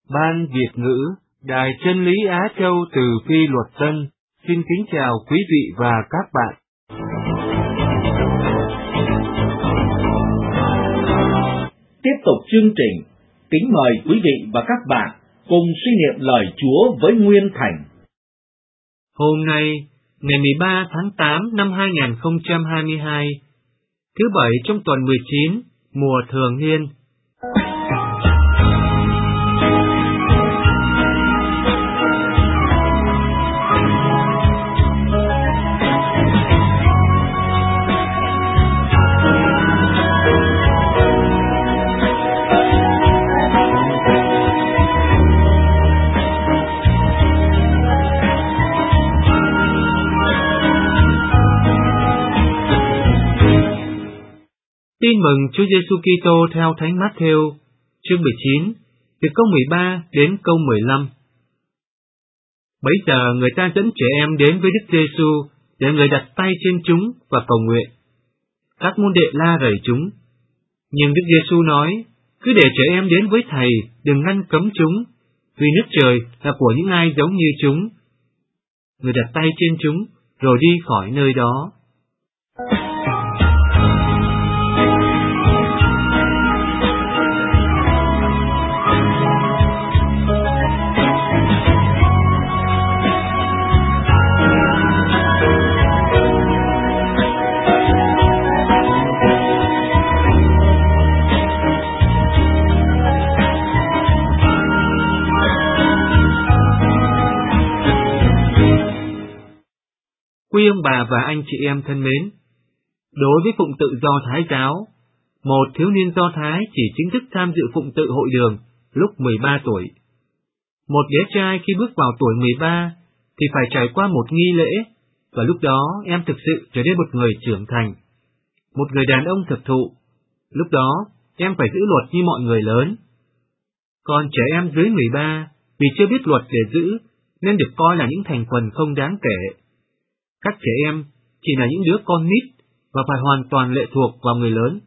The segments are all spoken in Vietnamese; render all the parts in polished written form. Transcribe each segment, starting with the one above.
Ban Việt ngữ, Đài Chân lý Á Châu từ Phi Luật Tân, xin kính chào quý vị và các bạn. Tiếp tục chương trình, kính mời quý vị và các bạn cùng suy niệm lời Chúa với Nguyên Thành. Hôm nay, ngày 13 tháng 8 năm 2022, thứ Bảy trong tuần 19, mùa thường niên. Tin mừng Chúa Giêsu Kitô theo Thánh Mát-thêu, chương 19, từ câu 13 đến câu 15. Bấy giờ người ta dẫn trẻ em đến với Đức Giêsu để người đặt tay trên chúng và cầu nguyện. Các môn đệ la rầy chúng, nhưng Đức Giêsu nói: cứ để trẻ em đến với Thầy, đừng ngăn cấm chúng, vì nước trời là của những ai giống như chúng. Người đặt tay trên chúng, rồi đi khỏi nơi đó. Quý ông bà và anh chị em thân mến, đối với phụng tự Do Thái giáo, một thiếu niên Do Thái chỉ chính thức tham dự phụng tự hội đường lúc 13 tuổi. Một bé trai khi bước vào tuổi 13 thì phải trải qua một nghi lễ, và lúc đó em thực sự trở nên một người trưởng thành, một người đàn ông thực thụ. Lúc đó em phải giữ luật như mọi người lớn. Còn trẻ em dưới 13 vì chưa biết luật để giữ nên được coi là những thành phần không đáng kể. Các trẻ em chỉ là những đứa con nít và phải hoàn toàn lệ thuộc vào người lớn.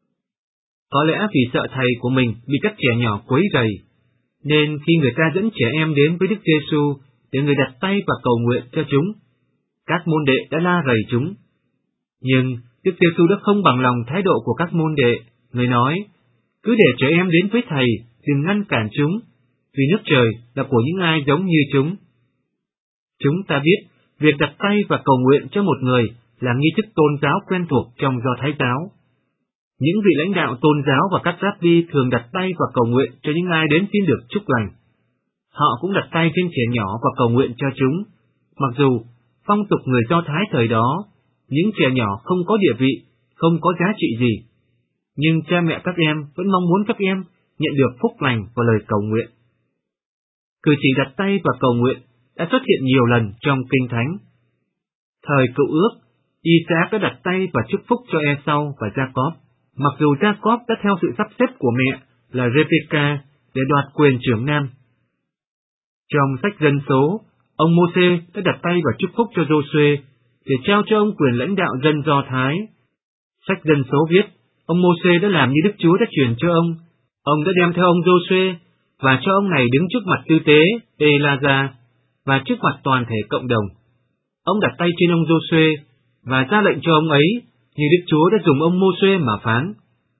Có lẽ vì sợ thầy của mình bị các trẻ nhỏ quấy rầy, nên khi người ta dẫn trẻ em đến với Đức Giêsu để người đặt tay và cầu nguyện cho chúng, các môn đệ đã la rầy chúng. Nhưng Đức Giêsu đã không bằng lòng thái độ của các môn đệ. Người nói: cứ để trẻ em đến với Thầy, đừng ngăn cản chúng, vì nước trời là của những ai giống như chúng. Chúng ta biết việc đặt tay và cầu nguyện cho một người là nghi thức tôn giáo quen thuộc trong Do Thái giáo. Những vị lãnh đạo tôn giáo và các rabbi thường đặt tay và cầu nguyện cho những ai đến xin được chúc lành. Họ cũng đặt tay trên trẻ nhỏ và cầu nguyện cho chúng. Mặc dù phong tục người Do Thái thời đó, những trẻ nhỏ không có địa vị, không có giá trị gì, nhưng cha mẹ các em vẫn mong muốn các em nhận được phúc lành và lời cầu nguyện. Cử chỉ đặt tay và cầu nguyện đã xuất hiện nhiều lần trong Kinh Thánh. Thời Cựu Ước, Isaac đã đặt tay và chúc phúc cho Esau và Jacob, mặc dù Jacob đã theo sự sắp xếp của mẹ là Rebecca để đoạt quyền trưởng nam. Trong sách Dân số, ông Môsê đã đặt tay và chúc phúc cho Giô-suê để trao cho ông quyền lãnh đạo dân Do Thái. Sách Dân số viết, ông Môsê đã làm như Đức Chúa đã truyền cho ông đã đem theo ông Giô-suê và cho ông này đứng trước mặt tư tế Ê-la-gia và trước mặt toàn thể cộng đồng. Ông đặt tay trên ông Giô-suê và ra lệnh cho ông ấy như Đức Chúa đã dùng ông Môsê mà phán.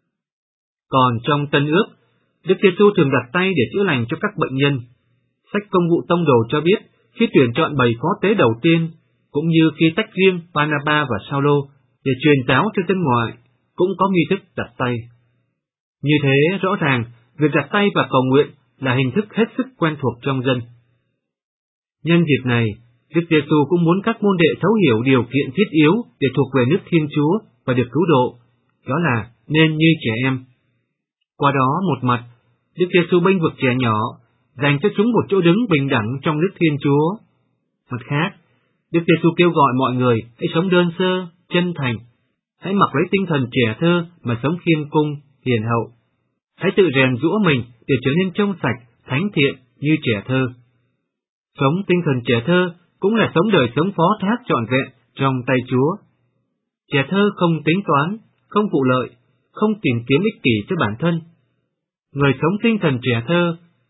Còn trong Tân Ước, Đức Giêsu thường đặt tay để chữa lành cho các bệnh nhân. Sách Công vụ Tông đồ cho biết khi tuyển chọn 7 phó tế đầu tiên, cũng như khi tách riêng Barnabas và Sao-lô để truyền giáo cho dân ngoại, cũng có nghi thức đặt tay. Như thế, rõ ràng, việc đặt tay và cầu nguyện là hình thức hết sức quen thuộc trong dân. Nhân dịp này, Đức Giêsu cũng muốn các môn đệ thấu hiểu điều kiện thiết yếu để thuộc về nước Thiên Chúa và được cứu độ, đó là nên như trẻ em. Qua đó, một mặt, Đức Giêsu bênh vực trẻ nhỏ, dành cho chúng một chỗ đứng bình đẳng trong nước Thiên Chúa. Mặt khác, Đức Giêsu kêu gọi mọi người hãy sống đơn sơ, chân thành, hãy mặc lấy tinh thần trẻ thơ mà sống khiêm cung, hiền hậu. Hãy tự rèn giũa mình để trở nên trong sạch, thánh thiện như trẻ thơ. Sống tinh thần trẻ thơ cũng là sống đời sống phó thác trọn vẹn trong tay Chúa. Trẻ thơ không tính toán, không vụ lợi, không tìm kiếm ích kỷ cho bản thân. Người sống tinh thần trẻ thơ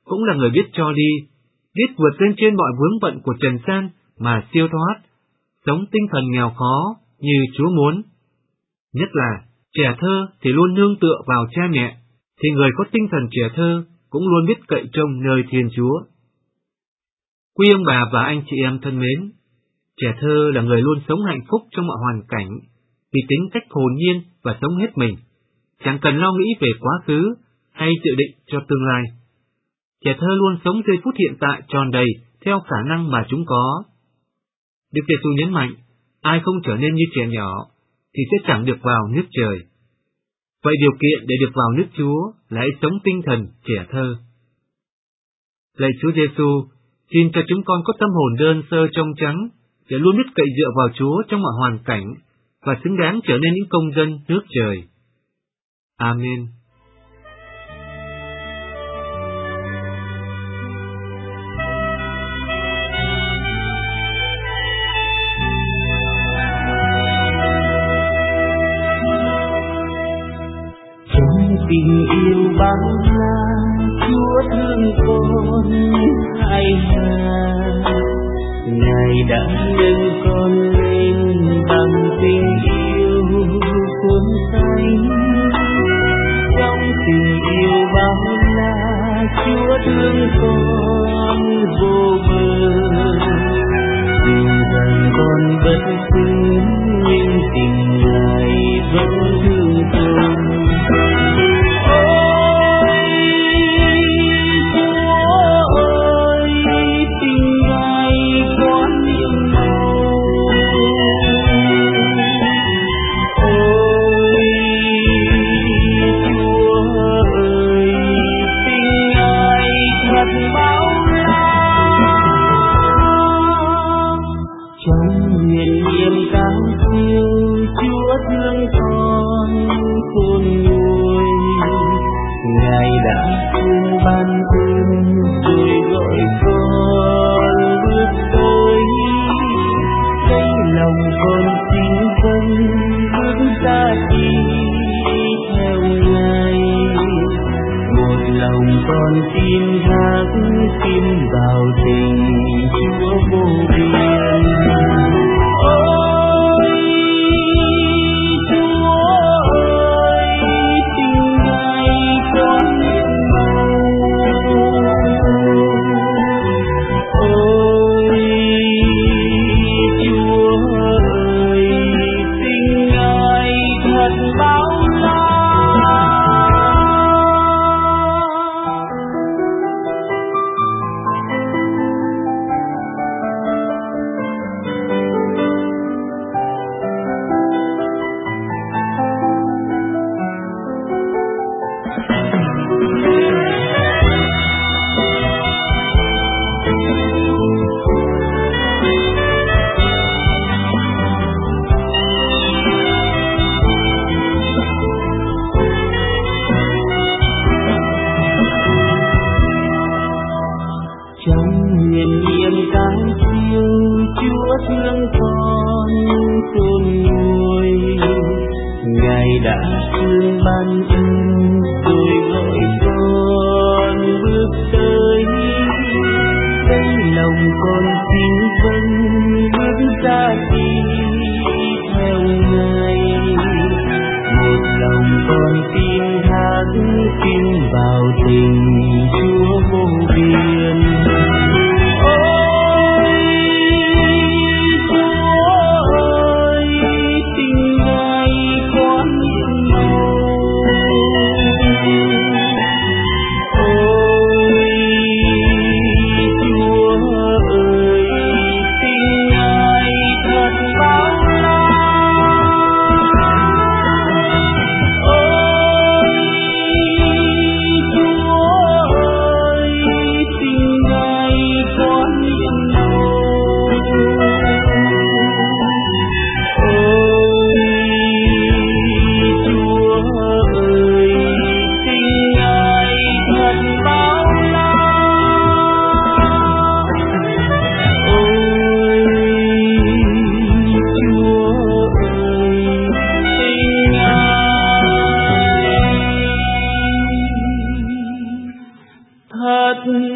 cũng là người biết cho đi, biết vượt lên trên mọi vướng bận của trần gian mà siêu thoát, sống tinh thần nghèo khó như Chúa muốn. Nhất là trẻ thơ thì luôn nương tựa vào cha mẹ, thì người có tinh thần trẻ thơ cũng luôn biết cậy trông nơi Thiên Chúa. Quý ông bà và anh chị em thân mến, trẻ thơ là người luôn sống hạnh phúc trong mọi hoàn cảnh, vì tính cách hồn nhiên và sống hết mình, chẳng cần lo nghĩ về quá khứ hay dự định cho tương lai. Trẻ thơ luôn sống giây phút hiện tại tròn đầy theo khả năng mà chúng có. Đức Giêsu nhấn mạnh, ai không trở nên như trẻ nhỏ thì sẽ chẳng được vào nước trời. Vậy điều kiện để được vào nước Chúa là hãy sống tinh thần trẻ thơ. Lạy Chúa Giêsu, xin cho chúng con có tâm hồn đơn sơ trong trắng, để luôn biết cậy dựa vào Chúa trong mọi hoàn cảnh và xứng đáng trở nên những công dân nước trời. Amen. Tình yêu bao la, Chúa thương con hai ngàn. Ngài đã nâng con lên bằng tình yêu cuốn xanh. Trong tình yêu bao la, Chúa thương con vô bờ. Dù rằng con bất cứ, nhưng tình Ngài vẫn thương con.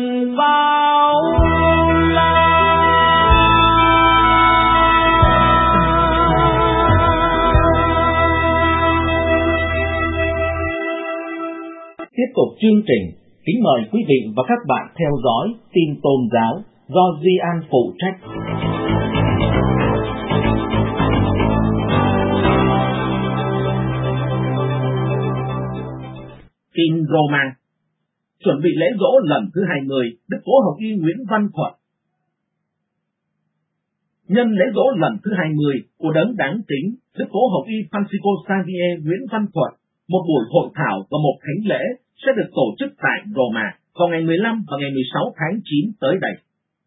bao la. Tiếp tục chương trình, kính mời quý vị và các bạn theo dõi tin tôn giáo do Duy An phụ trách. Tin Roma. Chuẩn bị lễ dỗ lần thứ 20, Đức Cố Hồng Y Nguyễn Văn Thuật. Nhân lễ dỗ lần thứ 20 của đấng đáng kính Đức Cố Hồng Y Francisco Xavier Nguyễn Văn Thuật, một buổi hội thảo và một thánh lễ sẽ được tổ chức tại Roma vào ngày 15 và ngày 16 tháng 9 tới đây.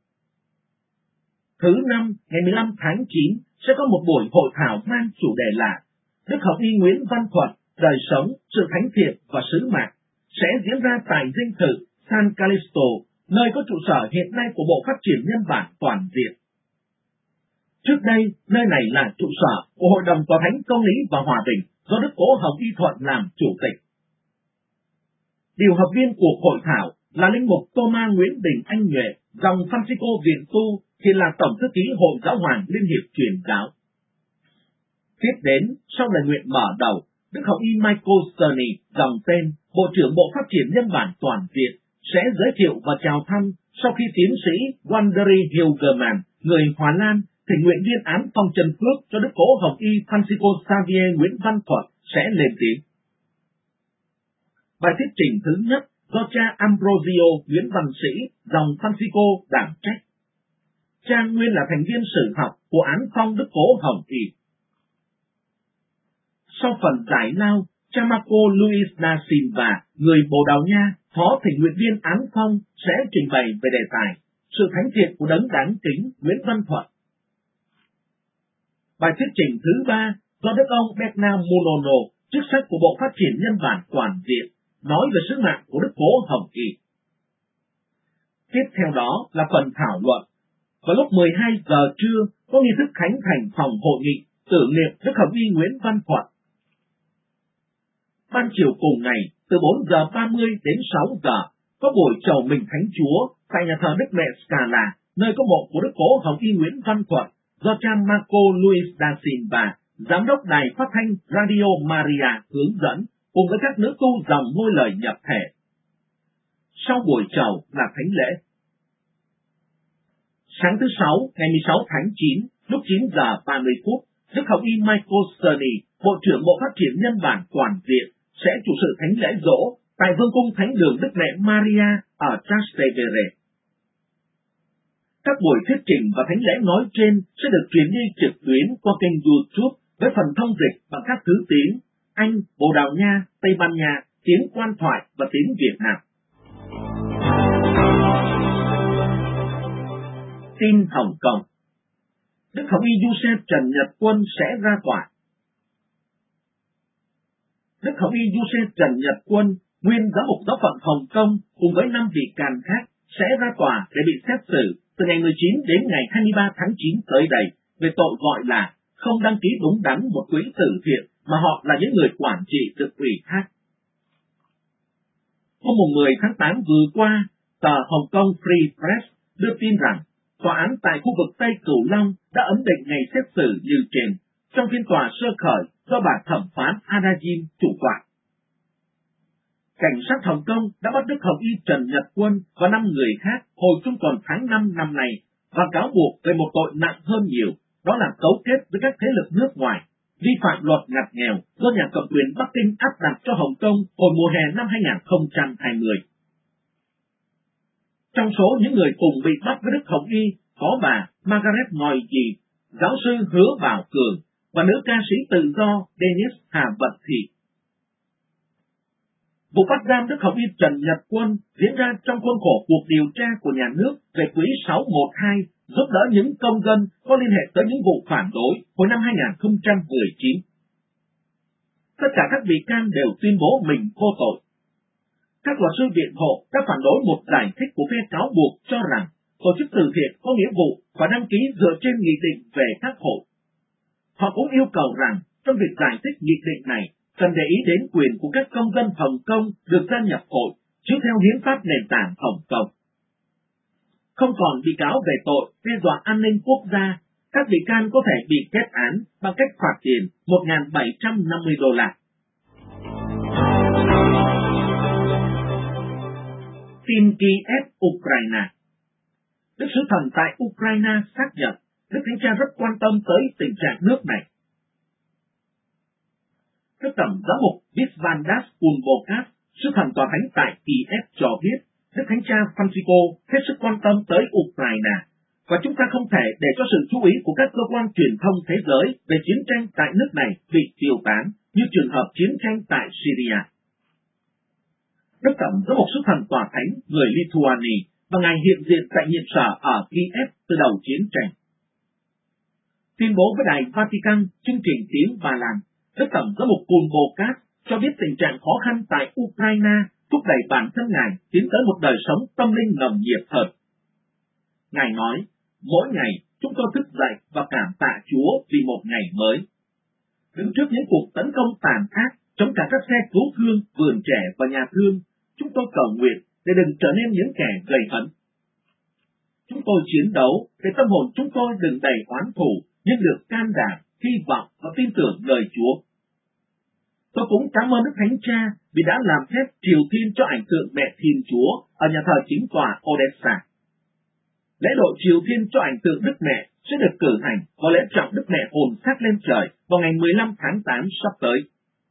Thứ năm, ngày 15 tháng 9 sẽ có một buổi hội thảo mang chủ đề là Đức Hồng Y Nguyễn Văn Thuật, đời sống, sự thánh thiện và sứ mạng, sẽ diễn ra tại dinh thự San Calixto, nơi có trụ sở hiện nay của Bộ Phát triển Nhân bản Toàn diện. Trước đây, nơi này là trụ sở của Hội đồng Tòa Thánh Công lý và Hòa bình do Đức Cố Hồng Y Thuận làm chủ tịch. Điều hợp viên cuộc hội thảo là linh mục Thomas Nguyễn Đình Anh Nhuệ, dòng Francisco Viện Tu, hiện là Tổng thư ký Hội Giáo hoàng Liên hiệp Truyền giáo. Tiếp đến, sau lời nguyện mở đầu, Đức Hồng Y Michael Cerny, dòng tên Bộ trưởng Bộ Phát triển Nhân bản Toàn diện, sẽ giới thiệu và chào thăm sau khi tiến sĩ Wanderi Hilgerman, người Hòa Lan, tình nguyện viên án phong chân phước cho Đức Cố Hồng Y Francisco Xavier Nguyễn Văn Thuật sẽ lên tiếng. Bài thuyết trình thứ nhất do cha Ambrosio Nguyễn Văn Sĩ, dòng Francisco đảm trách. Cha nguyên là thành viên sử học của án phong Đức Cố Hồng Y. Sau phần giải lao, cha Marco Luis da Silva, người Bồ Đào Nha, phó tình nguyện viên án phong sẽ trình bày về đề tài sự thánh thiện của đấng đáng kính Nguyễn Văn Thuật. Bài thuyết trình thứ ba do Đức ông Bernard Munono, chức sách của Bộ Phát triển Nhân bản Toàn diện, nói về sứ mạng của Đức Cố Hồng Y. Tiếp theo đó là phần thảo luận. Vào lúc 12 giờ trưa có nghi thức khánh thành phòng hội nghị tưởng niệm Đức Hồng Y Nguyễn Văn Thuật. Ban chiều cùng ngày, từ 4 giờ 30 đến 6 giờ, có buổi chầu mừng Thánh Chúa tại nhà thờ Đức Mẹ Scala, nơi có mộ của Đức Cố Hồng Y Nguyễn Văn Thuật, do cha Marco Luis da Silva, giám đốc đài phát thanh Radio Maria hướng dẫn, cùng với các nữ tu dòng ngôi lời nhập thể. Sau buổi chầu là thánh lễ. Sáng thứ Sáu, ngày 16 tháng 9, lúc 9 giờ 30 phút, Đức Hồng Y Michael Cerny, Bộ trưởng Bộ Phát triển Nhân bản Toàn diện, sẽ chủ sự thánh lễ dỗ tại Vương cung Thánh đường Đức Mẹ Maria ở Trastevere. Các buổi thuyết trình và thánh lễ nói trên sẽ được truyền đi trực tuyến qua kênh YouTube với phần thông dịch bằng các thứ tiếng Anh, Bồ Đào Nha, Tây Ban Nha, tiếng Quan thoại và tiếng Việt Nam. Tin Hồng Kông. Đức Hồng Y Giuse Trần Nhật Quân sẽ ra tòa. Đức Hồng Y Giuse Trần Nhật Quân, nguyên giám mục giáo phận Hồng Kông cùng với 5 vị can khác sẽ ra tòa để bị xét xử từ ngày 19 đến ngày 23 tháng 9 tới đây về tội gọi là không đăng ký đúng đắn một quỹ từ thiện mà họ là những người quản trị được ủy thác. Hôm 10 tháng 8 vừa qua, tờ Hồng Kông Free Press đưa tin rằng tòa án tại khu vực Tây Cửu Long đã ấn định ngày xét xử như trên trong phiên tòa sơ khởi do bà thẩm phán Ada Jin chủ tọa. Cảnh sát Hồng Kông đã bắt Đức Hồng Y Trần Nhật Quân và 5 người khác hồi trung tuần tháng 5 năm nay và cáo buộc về một tội nặng hơn nhiều, đó là cấu kết với các thế lực nước ngoài, vi phạm luật ngặt nghèo do nhà cầm quyền Bắc Kinh áp đặt cho Hồng Kông hồi mùa hè năm 2020. Trong số những người cùng bị bắt với Đức Hồng Y có bà Margaret Ngòi Dì, giáo sư Hứa Bảo Cường và nữ ca sĩ tự do Dennis Hà Vận Thị. Vụ bắt giam Đức Hồng Y Trần Nhật Quân diễn ra trong khuôn khổ cuộc điều tra của nhà nước về quỹ 612 giúp đỡ những công dân có liên hệ tới những vụ phản đối hồi năm 2019. Tất cả các bị can đều tuyên bố mình vô tội. Các luật sư biện hộ đã phản đối một giải thích của phe cáo buộc cho rằng tổ chức từ thiện có nghĩa vụ phải đăng ký dựa trên nghị định về các hội. Họ cũng yêu cầu rằng trong việc giải thích nghị định này cần để ý đến quyền của các công dân Hồng Kông được gia nhập hội chiếu theo hiến pháp nền tảng Hồng Kông. không còn bị cáo về tội đe dọa an ninh quốc gia, các bị can có thể bị kết án bằng cách phạt tiền $1.750. Tin Kiev, Ukraine. Đức Sứ Thần tại Ukraine xác nhận Đức Thánh Cha rất quan tâm tới tình trạng nước này. Đức Tổng Giám mục Visvaldas Kulbokas, Sứ Thần Tòa Thánh tại Kiev cho biết Đức Thánh Cha Francisco hết sức quan tâm tới Ukraine, và chúng ta không thể để cho sự chú ý của các cơ quan truyền thông thế giới về chiến tranh tại nước này bị tiêu tán như trường hợp chiến tranh tại Syria. Đức Tổng Giám mục Sứ Thần Tòa Thánh người Lithuania và Ngài hiện diện tại nhiệm sở ở Kiev từ đầu chiến tranh. Tuyên bố với Đài Vatican chương trình tiếng Ba Lan, Đức Tổng Giám mục Kulbokas cho biết tình trạng khó khăn tại Ukraine thúc đẩy bản thân Ngài tiến tới một đời sống tâm linh nồng nhiệt hơn. Ngài nói, mỗi ngày chúng tôi thức dậy và cảm tạ Chúa vì một ngày mới. Đứng trước những cuộc tấn công tàn ác chống cả các xe cứu thương, vườn trẻ và nhà thương, chúng tôi cầu nguyện để đừng trở nên những kẻ gây hấn. Chúng tôi chiến đấu để tâm hồn chúng tôi đừng đầy oán thù, nhưng được can đảm, hy vọng và tin tưởng lời Chúa. Tôi cũng cảm ơn Đức Thánh Cha vì đã làm phép triều thiên cho ảnh tượng Mẹ Thiên Chúa ở nhà thờ chính tòa Odessa. Lễ độ triều thiên cho ảnh tượng Đức Mẹ sẽ được cử hành vào lễ trọng Đức Mẹ hồn xác lên trời vào ngày 15 tháng 8 sắp tới.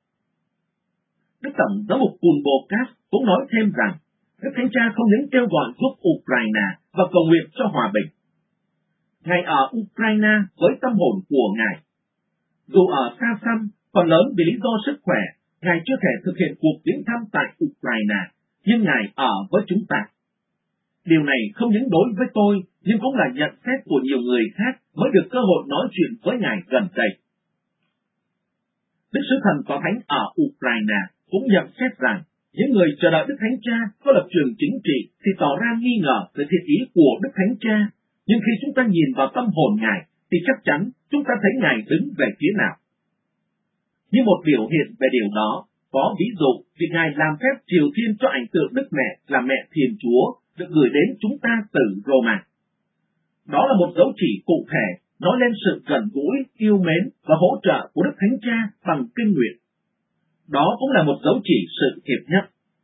Đức Tổng Giám mục Kulbokas cũng nói thêm rằng Đức Thánh Cha không những kêu gọi giúp Ukraine và cầu nguyện cho hòa bình. Ngài ở Ukraine với tâm hồn của Ngài. Dù ở xa xăm, phần lớn vì lý do sức khỏe, Ngài chưa thể thực hiện cuộc viếng thăm tại Ukraine, nhưng Ngài ở với chúng ta. Điều này không những đối với tôi, nhưng cũng là nhận xét của nhiều người khác mới được cơ hội nói chuyện với Ngài gần đây. Đức Sứ Thần Tòa Thánh ở Ukraine cũng nhận xét rằng những người chờ đợi Đức Thánh Cha có lập trường chính trị thì tỏ ra nghi ngờ về thiện ý của Đức Thánh Cha, nhưng khi chúng ta nhìn vào tâm hồn Ngài thì chắc chắn chúng ta thấy Ngài đứng về phía nào. Như một biểu hiện về điều đó, có ví dụ việc Ngài làm phép triều thiên cho ảnh tượng Đức Mẹ là Mẹ Thiên Chúa được gửi đến chúng ta từ Roma. Đó là một dấu chỉ cụ thể nói lên sự gần gũi, yêu mến và hỗ trợ của Đức Thánh Cha bằng kinh nguyện. Đó cũng là một dấu chỉ sự hiệp nhất.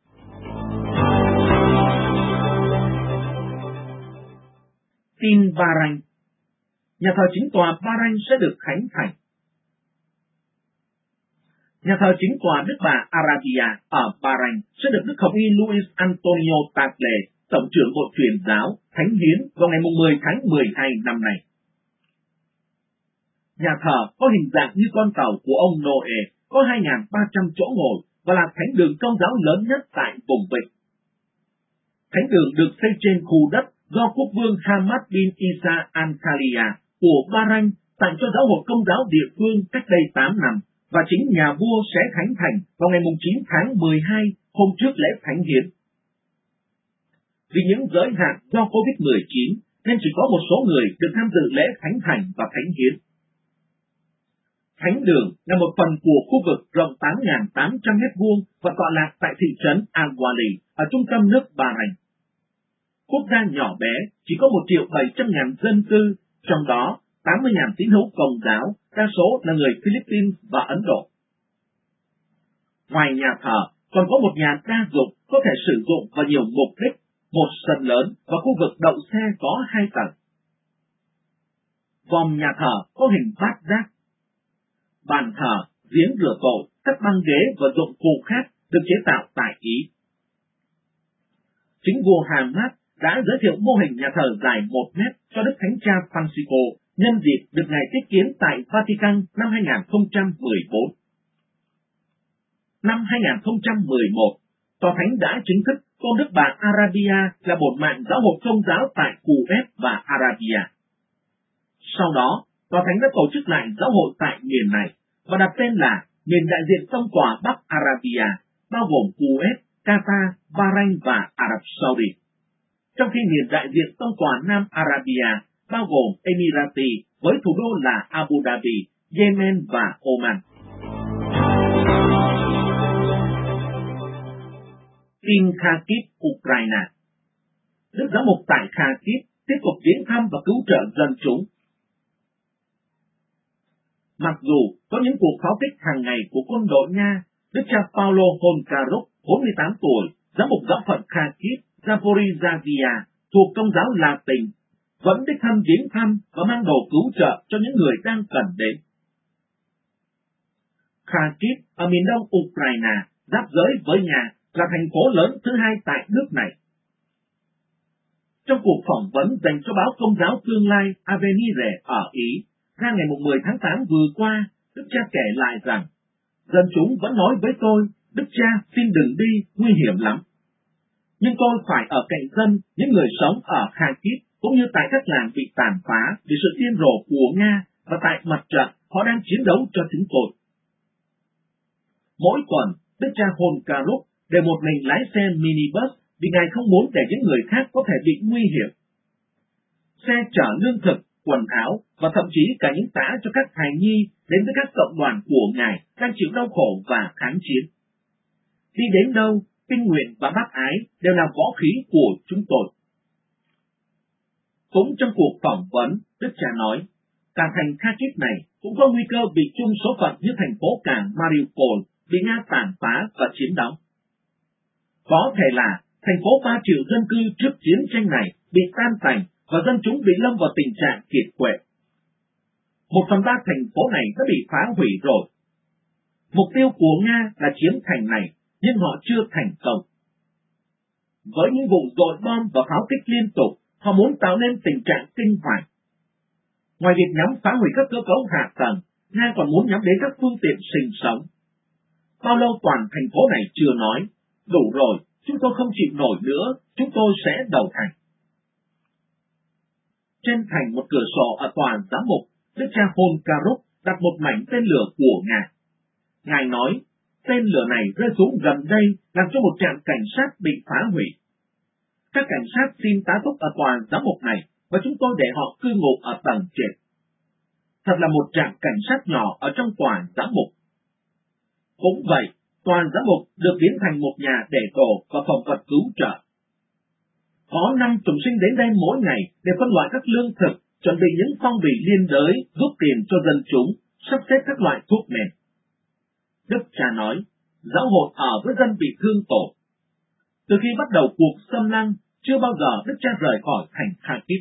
Tin Bahrain. Nhà thờ chính tòa Bahrain sẽ được khánh thành. Nhà thờ chính tòa Đức Bà Arabia ở Bahrain sẽ được Đức Hồng Y Luis Antonio Tagle, Tổng trưởng Bộ Truyền giáo, thánh hiến vào ngày 10 tháng 12 năm nay. Nhà thờ có hình dạng như con tàu của ông Noe, có 2.300 chỗ ngồi và là thánh đường công giáo lớn nhất tại vùng vịnh. Thánh đường được xây trên khu đất do quốc vương Hamad bin Isa Al-Khalifa của Bahrain tặng cho giáo hội công giáo địa phương cách đây 8 năm, và chính nhà vua sẽ khánh thành vào ngày 9 tháng 12, hôm trước lễ thánh hiến. Vì những giới hạn do COVID-19 nên chỉ có một số người được tham dự lễ khánh thành và thánh hiến. Thánh đường là một phần của khu vực rộng 8.800 m² và tọa lạc tại thị trấn Al-Wali ở trung tâm nước Bahrain. Quốc gia nhỏ bé chỉ có 1.700.000 dân cư, trong đó 80.000 tín hữu Công giáo, đa số là người Philippines và Ấn Độ. Ngoài nhà thờ, còn có một nhà đa dụng có thể sử dụng vào nhiều mục đích, một sân lớn và khu vực đậu xe có 2 tầng. Vòm nhà thờ có hình bát giác. Bàn thờ, giếng rửa tội, các băng ghế và dụng cụ khác được chế tạo tại Ý. Chính vua Hamad đã giới thiệu mô hình nhà thờ dài 1 mét cho Đức Thánh Cha Francisco nhân dịp được Ngài tiếp kiến tại Vatican năm 2014. Năm 2011, Tòa Thánh đã chính thức tôn Đức Bà Arabia là bổn mạng giáo hội công giáo tại Kuwait và Arabia. Sau đó, Tòa Thánh đã tổ chức lại giáo hội tại miền này và đặt tên là miền đại diện tông tòa Bắc Arabia, bao gồm Kuwait, Qatar, Bahrain và Ả Rập Saudi. Trong khi miền đại diện tông tòa Nam Arabia bao gồm Emirati với thủ đô là Abu Dhabi, Yemen và Oman. Tin Kharkiv, Ukraine. Đức giám mục tại Kharkiv tiếp tục viếng thăm và cứu trợ dân chúng. Mặc dù có những cuộc pháo kích hàng ngày của quân đội Nga, đức cha Paulo Honkaruk, 48 tuổi, giám mục giáo phận Kharkiv, Zaporizhzhia, thuộc Công giáo La Tinh, vẫn đích thân viếng thăm và mang đồ cứu trợ cho những người đang cần đến. Kharkiv ở miền đông Ukraine, giáp giới với Nga, là thành phố lớn thứ hai tại nước này. Trong cuộc phỏng vấn dành cho báo Công giáo Tương lai Avenire ở Ý, ra ngày 10 tháng 8 vừa qua, đức cha kể lại rằng, dân chúng vẫn nói với tôi, đức cha xin đừng đi, nguy hiểm lắm. Nhưng tôi phải ở cạnh dân, những người sống ở Kharkiv, cũng như tại các làng bị tàn phá vì sự điên rồ của Nga, và tại mặt trận họ đang chiến đấu cho chúng tôi. Mỗi tuần, đức cha Honkaruk để một mình lái xe minibus vì ngài không muốn để những người khác có thể bị nguy hiểm. Xe chở lương thực, quần áo và thậm chí cả những tã cho các hài nhi đến với các cộng đoàn của ngài đang chịu đau khổ và kháng chiến. Đi đến đâu, kinh nguyện và bác ái đều là võ khí của chúng tôi. Cũng trong cuộc phỏng vấn, đức cha nói, cả thành Kharkiv này cũng có nguy cơ bị chung số phận như thành phố cảng Mariupol bị Nga tàn phá và chiếm đóng. Có thể là thành phố 3 triệu dân cư trước chiến tranh này bị tan tành và dân chúng bị lâm vào tình trạng kiệt quệ. 1/3 thành phố này đã bị phá hủy rồi. Mục tiêu của Nga là chiếm thành này, nhưng họ chưa thành công. Với những vụ dội bom và pháo kích liên tục, họ muốn tạo nên tình trạng kinh hoàng. Ngoài việc nhắm phá hủy các cơ cấu hạ tầng, Nga còn muốn nhắm đến các phương tiện sinh sống. Bao lâu toàn thành phố này chưa nói, đủ rồi, chúng tôi không chịu nổi nữa, chúng tôi sẽ đầu hàng. Trên thành một cửa sổ ở tòa giám mục, đức cha Honkaruk đặt một mảnh tên lửa của Nga. Ngài nói, tên lửa này rơi xuống gần đây làm cho một trạm cảnh sát bị phá hủy. Các cảnh sát xin tá túc ở tòa giám mục này và chúng tôi để họ cư ngụ ở tầng trệt. Thật là một trạm cảnh sát nhỏ ở trong tòa giám mục. Cũng vậy, tòa giám mục được biến thành một nhà để đồ và phòng vật cứu trợ. Có 5 trùng sinh đến đây mỗi ngày để phân loại các lương thực, chuẩn bị những phong bì liên đới, rút tiền cho dân chúng, sắp xếp các loại thuốc men. Đức cha nói, giáo hội ở với dân bị thương tổn. Từ khi bắt đầu cuộc xâm lăng, chưa bao giờ đức cha rời khỏi thành Kharkiv.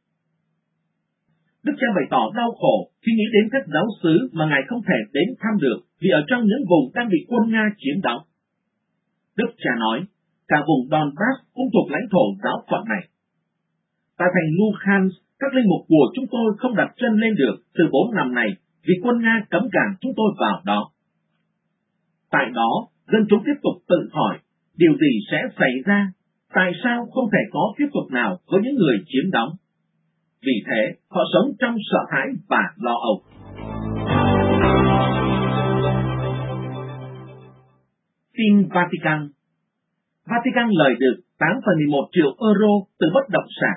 Đức cha bày tỏ đau khổ khi nghĩ đến các giáo xứ mà ngài không thể đến thăm được vì ở trong những vùng đang bị quân Nga chiếm đóng. Đức cha nói, cả vùng Donbass cũng thuộc lãnh thổ giáo phận này. Tại thành Luhansk, các linh mục của chúng tôi không đặt chân lên được từ 4 năm này vì quân Nga cấm cản chúng tôi vào đó. Tại đó, dân chúng tiếp tục tự hỏi, điều gì sẽ xảy ra? Tại sao không thể có tiếp tục nào với những người chiếm đóng? Vì thế, họ sống trong sợ hãi và lo âu. Tin Vatican. Vatican lời được 8,11 triệu euro từ bất động sản.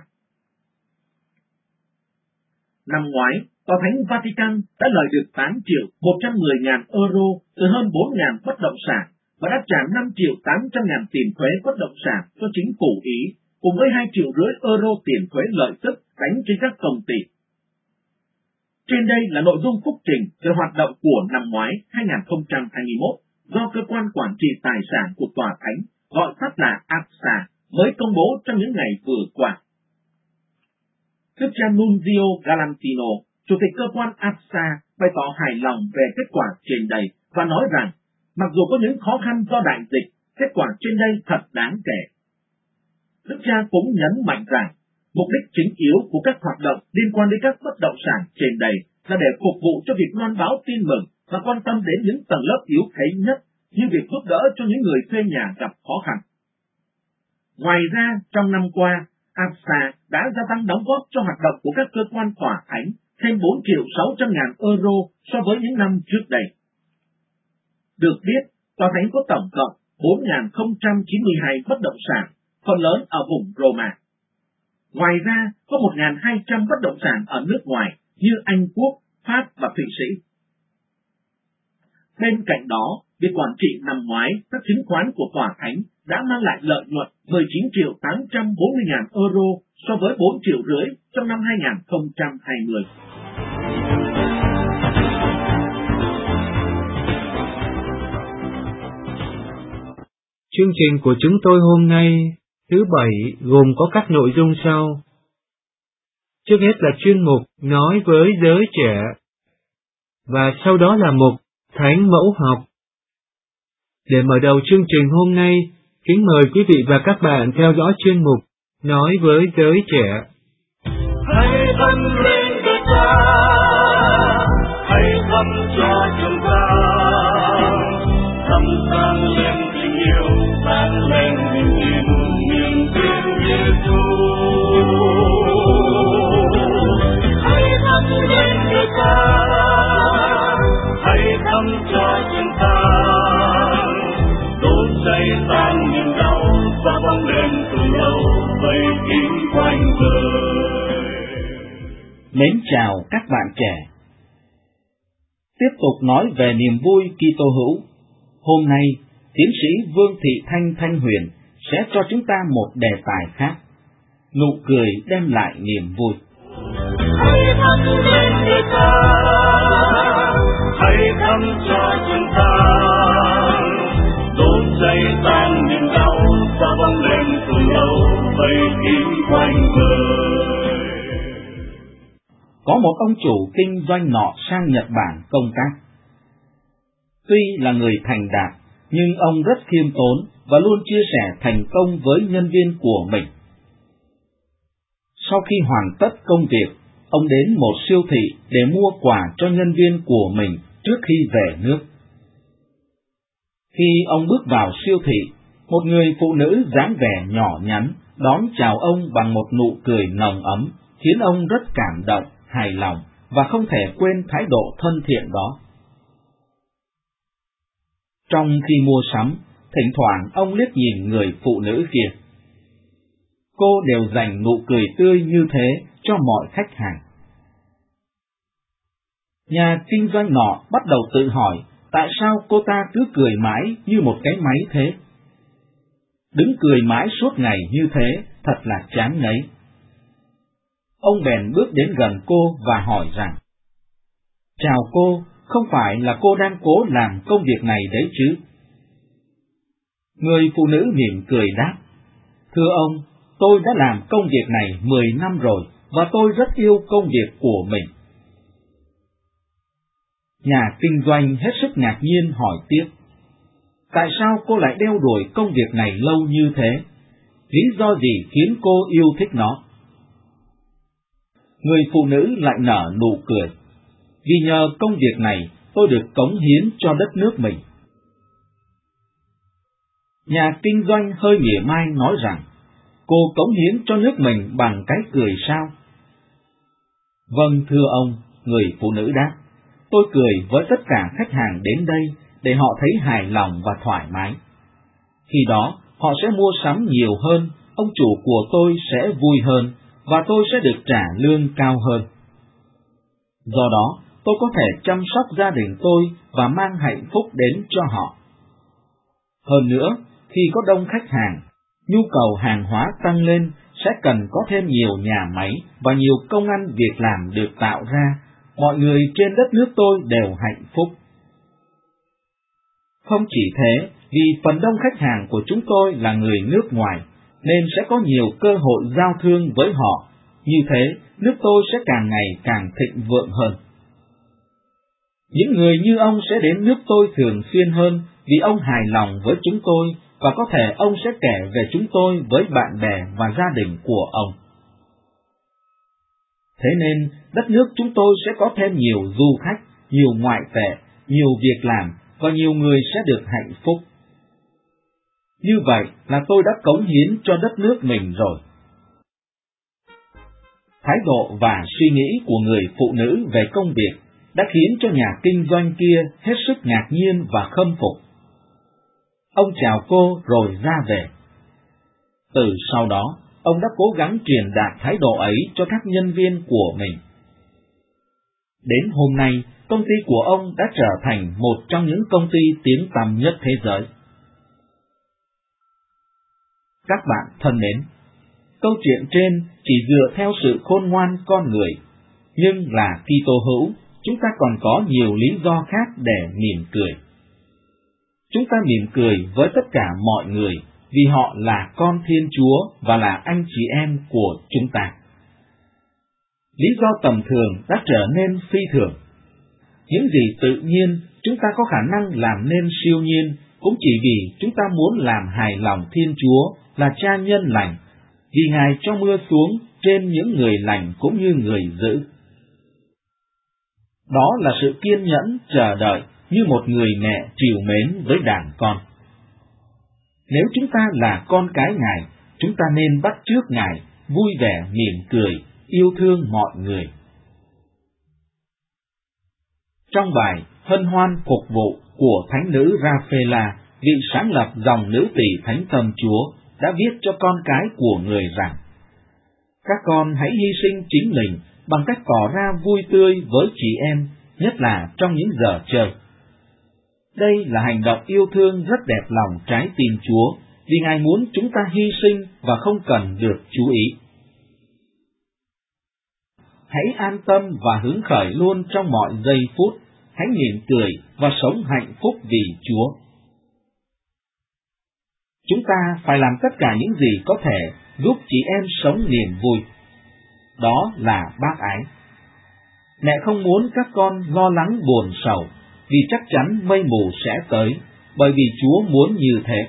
Năm ngoái, Tòa Thánh Vatican đã lời được 8.110.000 euro từ hơn 4.000 bất động sản và đã trả 5.800.000 tiền thuế bất động sản cho chính phủ Ý, cùng với 2,5 triệu euro tiền thuế lợi tức đánh trên các công ty. Trên đây là nội dung phúc trình về hoạt động của năm ngoái 2021 do Cơ quan Quản trị Tài sản của Tòa Thánh, gọi tắt là APSA, mới công bố trong những ngày vừa qua. Đức cha Nunzio Galantino, Chủ tịch cơ quan APSA, bày tỏ hài lòng về kết quả trên đây và nói rằng, mặc dù có những khó khăn do đại dịch, kết quả trên đây thật đáng kể. Đức cha cũng nhấn mạnh rằng, mục đích chính yếu của các hoạt động liên quan đến các bất động sản trên đây là để phục vụ cho việc loan báo tin mừng và quan tâm đến những tầng lớp yếu thế nhất, như việc giúp đỡ cho những người thuê nhà gặp khó khăn. Ngoài ra, trong năm qua, APSA đã gia tăng đóng góp cho hoạt động của các cơ quan tòa thánh thêm 4.600.000 euro so với những năm trước đây. Được biết, tòa thánh có tổng cộng 4.092 bất động sản, phần lớn ở vùng Roma. Ngoài ra, có 1.200 bất động sản ở nước ngoài như Anh Quốc, Pháp và Thụy Sĩ. Bên cạnh đó, Việc quản trị năm ngoái, các chứng khoán của tòa thánh đã mang lại lợi nhuận 19.840.000 euro so với 4,5 triệu trong năm 2020. Chương trình của chúng tôi hôm nay, thứ Bảy, gồm có các nội dung sau. Trước hết là chuyên mục Nói với giới trẻ, và sau đó là mục Thánh mẫu học. Để mở đầu chương trình hôm nay, kính mời quý vị và các bạn theo dõi chuyên mục Nói với giới trẻ. Hãy dâng lên cho ta, hãy thắp cho chúng ta, thắp sáng lên tình yêu, sáng lên niềm tin, niềm tin Giêsu. Hãy thắp lên cho ta, hãy thắp cho chúng ta, đốt cháy tan niềm đau và bóng đêm từ lâu vây kín quanh đời. Mến chào các bạn trẻ. Tiếp tục nói về niềm vui Kitô hữu. Hôm nay, tiến sĩ Vương Thị Thanh Huyền sẽ cho chúng ta một đề tài khác. Nụ cười đem lại niềm vui. Hãy thắp lên người ta, hãy thắp cho chúng ta, đốt cháy tan niềm đau và bóng đêm từ lâu vây kín quanh đời. Có một ông chủ kinh doanh nọ sang Nhật Bản công tác. Tuy là người thành đạt, nhưng ông rất khiêm tốn và luôn chia sẻ thành công với nhân viên của mình. Sau khi hoàn tất công việc, ông đến một siêu thị để mua quà cho nhân viên của mình trước khi về nước. Khi ông bước vào siêu thị, một người phụ nữ dáng vẻ nhỏ nhắn đón chào ông bằng một nụ cười nồng ấm, khiến ông rất cảm động, hài lòng và không thể quên thái độ thân thiện đó. Trong khi mua sắm, thỉnh thoảng ông liếc nhìn người phụ nữ kia. Cô đều dành nụ cười tươi như thế cho mọi khách hàng. Nhà kinh doanh nọ bắt đầu tự hỏi tại sao cô ta cứ cười mãi như một cái máy thế. Đứng cười mãi suốt ngày như thế thật là chán ngấy. Ông bèn bước đến gần cô và hỏi rằng: "Chào cô, không phải là cô đang cố làm công việc này đấy chứ?" Người phụ nữ mỉm cười đáp: "Thưa ông, tôi đã làm công việc này 10 năm rồi và tôi rất yêu công việc của mình." Nhà kinh doanh hết sức ngạc nhiên hỏi tiếp: "Tại sao cô lại đeo đuổi công việc này lâu như thế? Lý do gì khiến cô yêu thích nó?" Người phụ nữ lại nở nụ cười: "Vì nhờ công việc này tôi được cống hiến cho đất nước mình." Nhà kinh doanh hơi mỉa mai nói rằng: "Cô cống hiến cho nước mình bằng cái cười sao?" "Vâng thưa ông," người phụ nữ đáp, "tôi cười với tất cả khách hàng đến đây để họ thấy hài lòng và thoải mái. Khi đó họ sẽ mua sắm nhiều hơn, ông chủ của tôi sẽ vui hơn và tôi sẽ được trả lương cao hơn. Do đó, tôi có thể chăm sóc gia đình tôi và mang hạnh phúc đến cho họ. Hơn nữa, khi có đông khách hàng, nhu cầu hàng hóa tăng lên sẽ cần có thêm nhiều nhà máy và nhiều công ăn việc làm được tạo ra. Mọi người trên đất nước tôi đều hạnh phúc. Không chỉ thế, vì phần đông khách hàng của chúng tôi là người nước ngoài, nên sẽ có nhiều cơ hội giao thương với họ. Như thế, nước tôi sẽ càng ngày càng thịnh vượng hơn. Những người như ông sẽ đến nước tôi thường xuyên hơn vì ông hài lòng với chúng tôi và có thể ông sẽ kể về chúng tôi với bạn bè và gia đình của ông. Thế nên, đất nước chúng tôi sẽ có thêm nhiều du khách, nhiều ngoại tệ, nhiều việc làm và nhiều người sẽ được hạnh phúc. Như vậy là tôi đã cống hiến cho đất nước mình rồi." Thái độ và suy nghĩ của người phụ nữ về công việc đã khiến cho nhà kinh doanh kia hết sức ngạc nhiên và khâm phục. Ông chào cô rồi ra về. Từ sau đó, ông đã cố gắng truyền đạt thái độ ấy cho các nhân viên của mình. Đến hôm nay, công ty của ông đã trở thành một trong những công ty tiếng tăm nhất thế giới. Các bạn thân mến, câu chuyện trên chỉ dựa theo sự khôn ngoan con người, nhưng là Kitô hữu, chúng ta còn có nhiều lý do khác để mỉm cười. Chúng ta mỉm cười với tất cả mọi người vì họ là con Thiên Chúa và là anh chị em của chúng ta. Lý do tầm thường đã trở nên phi thường. Những gì tự nhiên chúng ta có khả năng làm nên siêu nhiên cũng chỉ vì chúng ta muốn làm hài lòng Thiên Chúa là Cha nhân lành, vì Ngài cho mưa xuống trên những người lành cũng như người dữ. Đó là sự kiên nhẫn chờ đợi như một người mẹ trìu mến với đàn con. Nếu chúng ta là con cái Ngài, chúng ta nên bắt chước Ngài, vui vẻ mỉm cười, yêu thương mọi người. Trong bài Hân hoan phục vụ của Thánh nữ Raphaela, vị sáng lập dòng nữ tỳ Thánh Tâm Chúa, đã viết cho con cái của người rằng: các con hãy hy sinh chính mình bằng cách tỏ ra vui tươi với chị em, nhất là trong những giờ chơi. Đây là hành động yêu thương rất đẹp lòng trái tim Chúa, vì Ngài muốn chúng ta hy sinh và không cần được chú ý. Hãy an tâm và hứng khởi luôn trong mọi giây phút, hãy mỉm cười và sống hạnh phúc vì Chúa. Chúng ta phải làm tất cả những gì có thể giúp chị em sống niềm vui. Đó là bác ái. Mẹ không muốn các con lo lắng buồn sầu, vì chắc chắn mây mù sẽ tới, bởi vì Chúa muốn như thế.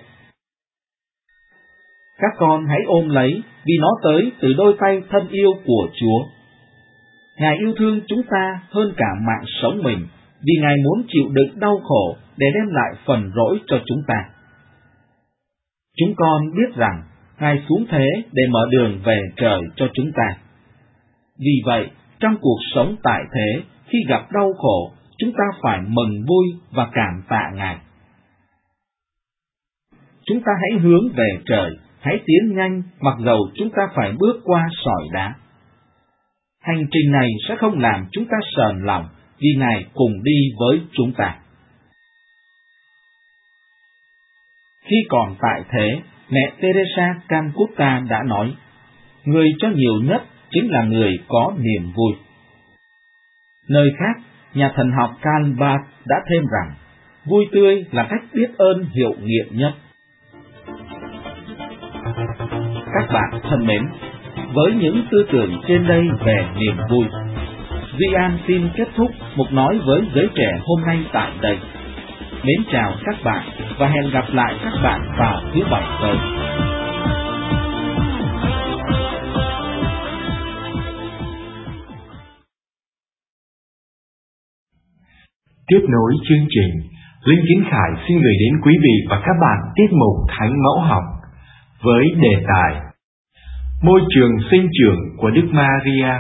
Các con hãy ôm lấy, vì nó tới từ đôi tay thân yêu của Chúa. Ngài yêu thương chúng ta hơn cả mạng sống mình, vì Ngài muốn chịu đựng đau khổ để đem lại phần rỗi cho chúng ta. Chúng con biết rằng Ngài xuống thế để mở đường về trời cho chúng ta. Vì vậy, trong cuộc sống tại thế, khi gặp đau khổ, chúng ta phải mừng vui và cảm tạ Ngài. Chúng ta hãy hướng về trời, hãy tiến nhanh mặc dầu chúng ta phải bước qua sỏi đá. Hành trình này sẽ không làm chúng ta sờn lòng, vì Ngài cùng đi với chúng ta. Khi còn tại thế, mẹ Teresa Calcutta đã nói, người cho nhiều nhất chính là người có niềm vui. Nơi khác, nhà thần học Karl Barth đã thêm rằng, vui tươi là cách biết ơn hiệu nghiệm nhất. Các bạn thân mến, với những tư tưởng trên đây về niềm vui, Duy An xin kết thúc mục nói với giới trẻ hôm nay tại đây. Mến chào các bạn và hẹn gặp lại các bạn vào thứ Bảy tới. Tiếp nối chương trình, Linh Kính Khải xin gửi đến quý vị và các bạn tiết mục Thánh Mẫu Học với đề tài Môi trường sinh trưởng của Đức Maria.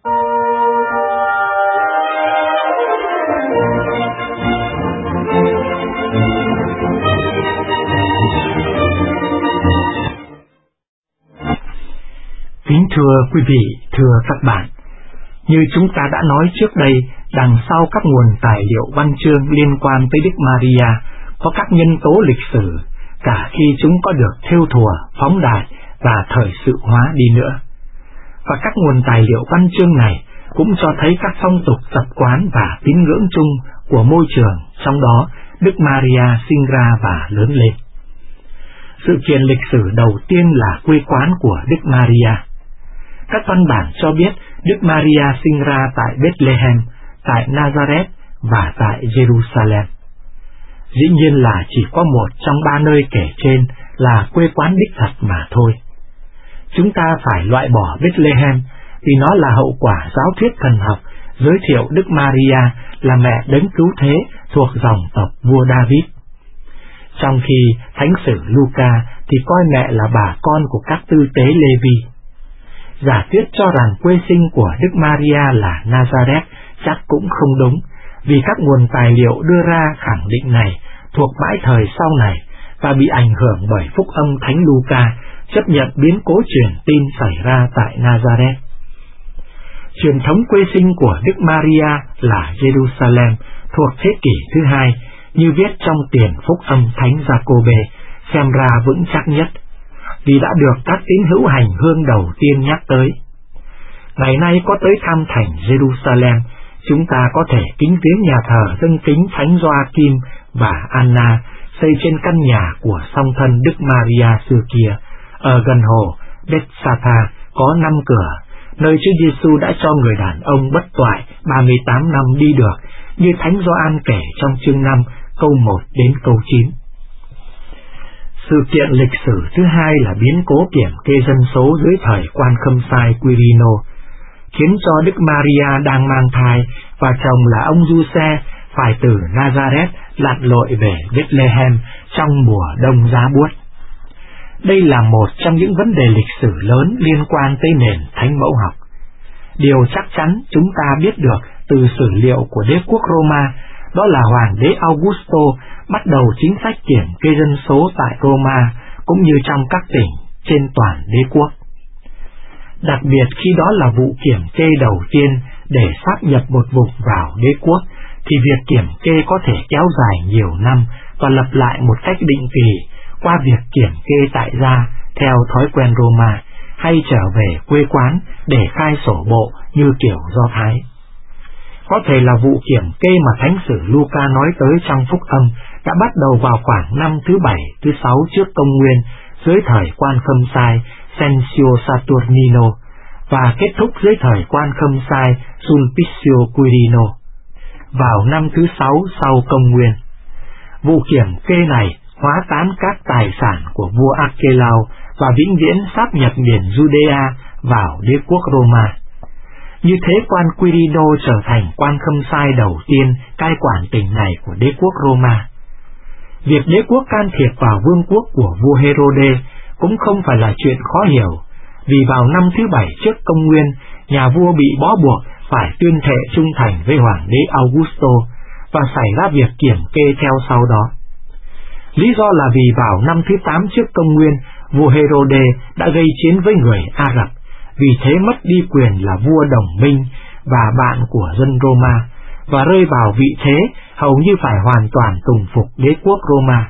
Kính thưa quý vị, thưa các bạn, như chúng ta đã nói trước đây, đằng sau các nguồn tài liệu văn chương liên quan tới Đức Maria có các nhân tố lịch sử, cả khi chúng có được thêu thùa, phóng đại và thời sự hóa đi nữa. Và các nguồn tài liệu văn chương này cũng cho thấy các phong tục tập quán và tín ngưỡng chung của môi trường, trong đó Đức Maria sinh ra và lớn lên. Sự kiện lịch sử đầu tiên là quê quán của Đức Maria. Các văn bản cho biết Đức Maria sinh ra tại Bethlehem, tại Nazareth và tại Jerusalem. Dĩ nhiên là chỉ có một trong ba nơi kể trên là quê quán đích thật mà thôi. Chúng ta phải loại bỏ Bethlehem vì nó là hậu quả giáo thuyết thần học giới thiệu Đức Maria là mẹ đấng cứu thế thuộc dòng tộc vua David. Trong khi Thánh sử Luca thì coi mẹ là bà con của các tư tế Lê-vi. Giả thuyết cho rằng quê sinh của Đức Maria là Nazareth chắc cũng không đúng, vì các nguồn tài liệu đưa ra khẳng định này thuộc mãi thời sau này và bị ảnh hưởng bởi phúc âm Thánh Luca chấp nhận biến cố truyền tin xảy ra tại Nazareth. Truyền thống quê sinh của Đức Maria là Jerusalem thuộc thế kỷ thứ 2, như viết trong Tiền Phúc Âm Thánh Giacôbê, xem ra vững chắc nhất, vì đã được các tín hữu hành hương đầu tiên nhắc tới. Ngày nay có tới thăm thành Jerusalem, chúng ta có thể kính viếng nhà thờ dâng kính Thánh Gioacim và Anna xây trên căn nhà của song thân Đức Maria xưa kia, ở gần hồ Bethsatha có 5 cửa, nơi Chúa Giêsu đã cho người đàn ông bất toại 38 năm đi được, như Thánh Gioan kể trong chương 5 câu 1 đến câu 9. Sự kiện lịch sử thứ hai là biến cố kiểm kê dân số dưới thời quan khâm sai Quirino, khiến cho Đức Maria đang mang thai và chồng là ông Giuse phải từ Nazareth lặn lội về Bethlehem trong mùa đông giá buốt. Đây là một trong những vấn đề lịch sử lớn liên quan tới nền thánh mẫu học. Điều chắc chắn chúng ta biết được từ sử liệu của đế quốc Roma đó là Hoàng đế Augusto bắt đầu chính sách kiểm kê dân số tại Roma cũng như trong các tỉnh trên toàn đế quốc. Đặc biệt khi đó là vụ kiểm kê đầu tiên để sáp nhập một vùng vào đế quốc, thì việc kiểm kê có thể kéo dài nhiều năm và lặp lại một cách định kỳ qua việc kiểm kê tại gia theo thói quen Roma, hay trở về quê quán để khai sổ bộ như kiểu Do Thái. Có thể là vụ kiểm kê mà Thánh sử Luca nói tới trong Phúc Âm đã bắt đầu vào khoảng năm thứ 7, thứ 6 trước công nguyên dưới thời quan khâm sai Cencio Saturnino và kết thúc dưới thời quan khâm sai Sulpicio Quirino vào năm thứ 6 sau công nguyên. Vụ kiểm kê này hóa tán các tài sản của vua Arkelao và vĩnh viễn sáp nhập miền Judea vào đế quốc Roma. Như thế quan Quirino trở thành quan khâm sai đầu tiên cai quản tỉnh này của đế quốc Roma. Việc đế quốc can thiệp vào vương quốc của vua Herode cũng không phải là chuyện khó hiểu, vì vào năm thứ 7 trước công nguyên, nhà vua bị bó buộc phải tuyên thệ trung thành với hoàng đế Augusto và xảy ra việc kiểm kê theo sau đó. Lý do là vì vào năm thứ 8 trước công nguyên, vua Herode đã gây chiến với người Ả Rập, vì thế mất đi quyền là vua đồng minh và bạn của dân Roma, và rơi vào vị thế hầu như phải hoàn toàn tùng phục đế quốc Roma.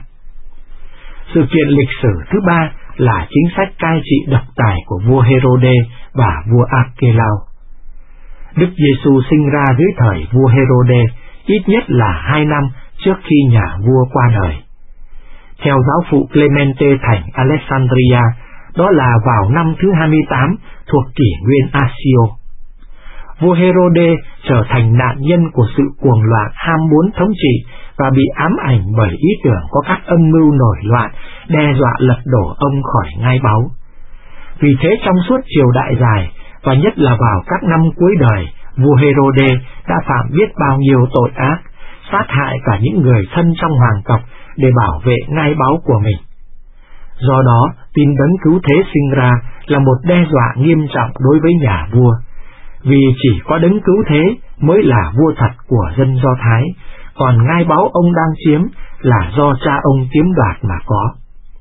Sự kiện lịch sử thứ ba là chính sách cai trị độc tài của vua Herode và vua Arkelao. Đức Giêsu sinh ra dưới thời vua Herode ít nhất là 2 năm trước khi nhà vua qua đời. Theo giáo phụ Clemente thành Alexandria, đó là vào năm thứ 28 thuộc kỷ nguyên Asio. Vua Herode trở thành nạn nhân của sự cuồng loạn ham muốn thống trị và bị ám ảnh bởi ý tưởng có các âm mưu nổi loạn đe dọa lật đổ ông khỏi ngai báu. Vì thế trong suốt triều đại dài, và nhất là vào các năm cuối đời, vua Herode đã phạm biết bao nhiêu tội ác, sát hại cả những người thân trong hoàng tộc để bảo vệ ngai báu của mình. Do đó, tin đấng cứu thế sinh ra là một đe dọa nghiêm trọng đối với nhà vua, vì chỉ có đấng cứu thế mới là vua thật của dân Do Thái, còn ngai báu ông đang chiếm là do cha ông chiếm đoạt mà có.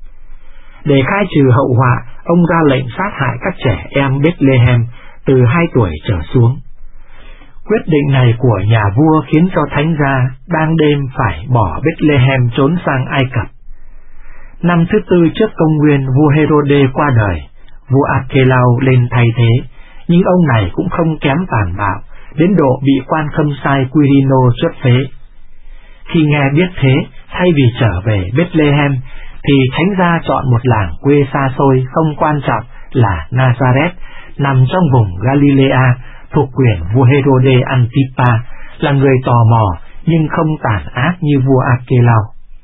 Để khai trừ hậu họa, ông ra lệnh sát hại các trẻ em Bethlehem từ 2 tuổi trở xuống. Quyết định này của nhà vua khiến cho thánh gia đang đêm phải bỏ Bethlehem trốn sang Ai Cập. Năm thứ 4 trước công nguyên, vua Herode qua đời, vua Arkelao lên thay thế, nhưng ông này cũng không kém tàn bạo, đến độ bị quan khâm sai Quirino chuất phế. Khi nghe biết thế, thay vì trở về Bethlehem, thì thánh gia chọn một làng quê xa xôi không quan trọng là Nazareth, nằm trong vùng Galilea, thuộc quyền vua Herode Antipa, là người tò mò nhưng không tàn ác như vua Arkelao.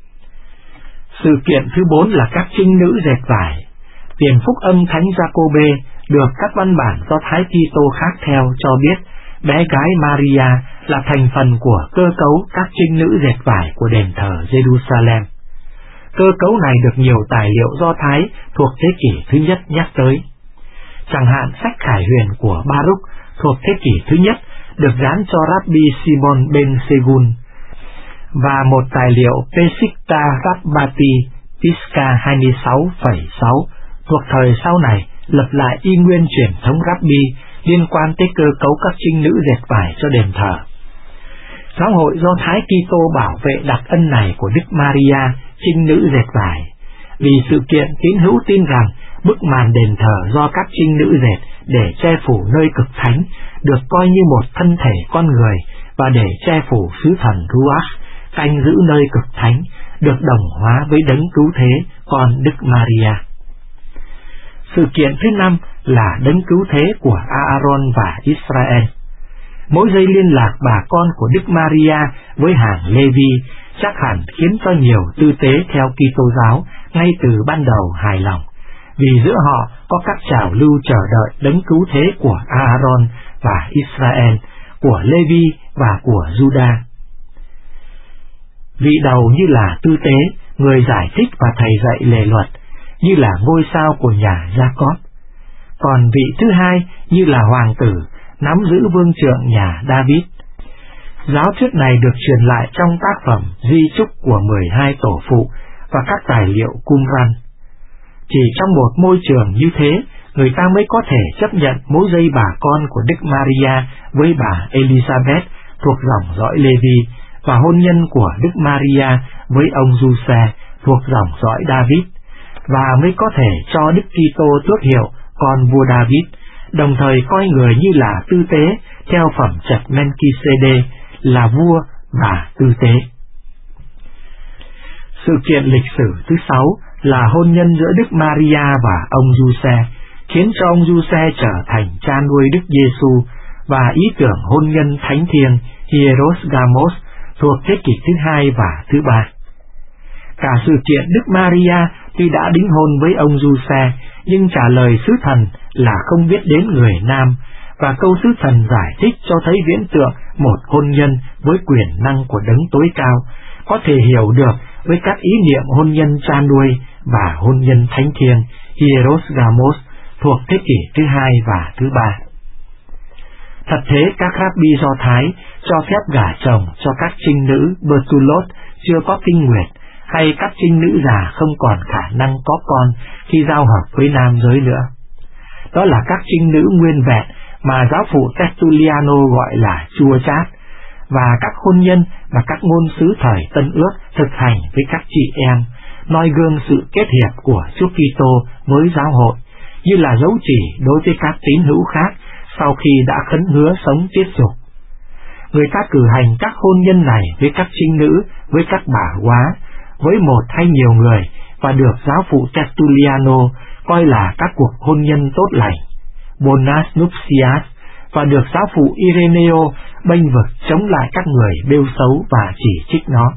Sự kiện thứ 4 là các trinh nữ dệt vải. Tiền Phúc Âm Thánh Giacôbê được các văn bản Do Thái Kitô khác theo cho biết bé gái Maria là thành phần của cơ cấu các trinh nữ dệt vải của đền thờ Jerusalem. Cơ cấu này được nhiều tài liệu Do Thái thuộc thế kỷ thứ nhất nhắc tới. Chẳng hạn sách Khải Huyền của Baruch thuộc thế kỷ thứ nhất được gán cho Rabbi Simon ben Segun, và một tài liệu Pesicta Rabbati Pisca 26,6 thuộc thời sau này lập lại y nguyên truyền thống Rabbi liên quan tới cơ cấu các trinh nữ dệt vải cho đền thờ. Giáo hội Do Thái Kitô bảo vệ đặc ân này của Đức Maria, trinh nữ dệt vải, vì sự kiện tín hữu tin rằng bức màn đền thờ do các trinh nữ dệt để che phủ nơi cực thánh được coi như một thân thể con người, và để che phủ sứ thần Ruach canh giữ nơi cực thánh được đồng hóa với đấng cứu thế, con Đức Maria. Sự kiện thứ 5 là đấng cứu thế của Aaron và Israel. Mỗi giây liên lạc bà con của Đức Maria với hàng Lê-vi chắc hẳn khiến cho nhiều tư tế theo Kitô giáo ngay từ ban đầu hài lòng, vì giữa họ có các trào lưu chờ đợi đấng cứu thế của Aaron và Israel, của Lê-vi và của Juda. Vị đầu như là tư tế, người giải thích và thầy dạy lề luật, như là ngôi sao của nhà Gia-cóp. Còn vị thứ hai như là hoàng tử, nắm giữ vương trượng nhà David. Giáo thuyết này được truyền lại trong tác phẩm di chúc của 12 tổ phụ và các tài liệu Qumran. Chỉ trong một môi trường như thế, người ta mới có thể chấp nhận mối dây bà con của Đức Maria với bà Elizabeth thuộc dòng dõi Lê-vi, và hôn nhân của Đức Maria với ông Giuse thuộc dòng dõi David, và mới có thể cho Đức Kitô tước hiệu con vua David, đồng thời coi người như là tư tế theo phẩm chất Melchizedek là vua và tư tế. Sự kiện lịch sử thứ 6 là hôn nhân giữa Đức Maria và ông Giuse, khiến cho ông Giuse trở thành cha nuôi Đức Giêsu, và ý tưởng hôn nhân thánh thiêng Hierosgamos thuộc thế kỷ thứ 2 và thứ 3. Cả sự kiện Đức Maria tuy đã đính hôn với ông Giuse, nhưng trả lời sứ thần là không biết đến người nam, và câu sứ thần giải thích cho thấy viễn tượng một hôn nhân với quyền năng của đấng tối cao, có thể hiểu được với các ý niệm hôn nhân cha nuôi và hôn nhân thánh thiêng Hierosgamos thuộc thế kỷ thứ 2 và thứ 3. Thật thế, các rabbi Do Thái cho phép gả chồng cho các trinh nữ Bertulot chưa có kinh nguyệt, hay các trinh nữ già không còn khả năng có con khi giao hợp với nam giới nữa. Đó là các trinh nữ nguyên vẹn mà giáo phụ Tertulliano gọi là chua chát, và các hôn nhân và các ngôn sứ thời Tân Ước thực hành với các chị em, noi gương sự kết hiệp của Chúa Kitô với giáo hội, như là dấu chỉ đối với các tín hữu khác sau khi đã khấn hứa sống tiết dục. Người ta cử hành các hôn nhân này với các trinh nữ, với các bà góa, với một hay nhiều người, và được giáo phụ Tertulliano coi là các cuộc hôn nhân tốt lành, bonas nuptias, và được giáo phụ Ireneo bênh vực chống lại các người bêu xấu và chỉ trích nó.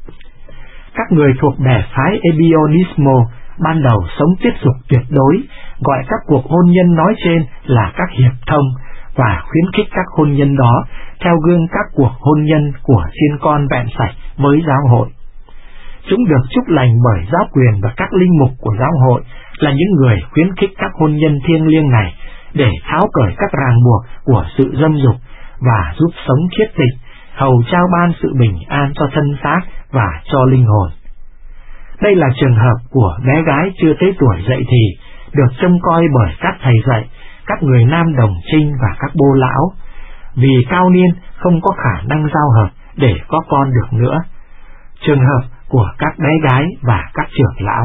Các người thuộc bè phái Ebionismo ban đầu sống tiết dục tuyệt đối, gọi các cuộc hôn nhân nói trên là các hiệp thông, và khuyến khích các hôn nhân đó theo gương các cuộc hôn nhân của chiên con vẹn sạch với giáo hội. Chúng được chúc lành bởi giáo quyền và các linh mục của giáo hội là những người khuyến khích các hôn nhân thiêng liêng này để tháo cởi các ràng buộc của sự dâm dục và giúp sống khiết tịnh, hầu trao ban sự bình an cho thân xác và cho linh hồn. Đây là trường hợp của bé gái chưa tới tuổi dậy thì, được trông coi bởi các thầy dạy, các người nam đồng trinh và các bô lão, vì cao niên không có khả năng giao hợp để có con được nữa. Trường hợp của các bé gái và các trưởng lão.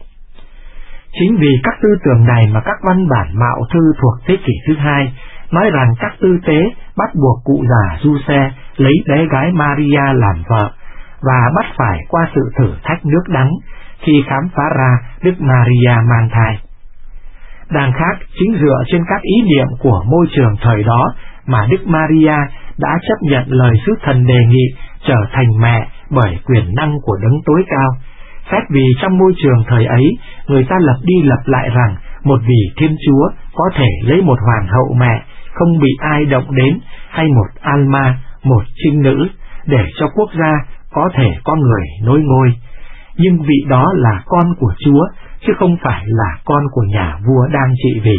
Chính vì các tư tưởng này mà các văn bản mạo thư thuộc thế kỷ thứ 2 nói rằng các tư tế bắt buộc cụ già Giuse lấy bé gái Maria làm vợ, và bắt phải qua sự thử thách nước đắng khi khám phá ra Đức Maria mang thai. Đằng khác, chính dựa trên các ý niệm của môi trường thời đó mà Đức Maria đã chấp nhận lời sứ thần đề nghị trở thành mẹ bởi quyền năng của đấng tối cao, xét vì trong môi trường thời ấy, người ta lặp đi lặp lại rằng một vị Thiên Chúa có thể lấy một hoàng hậu mẹ không bị ai động đến, hay một Alma, một trinh nữ, để cho quốc gia có thể có người nối ngôi. Nhưng vị đó là con của Chúa, chứ không phải là con của nhà vua đang trị vì.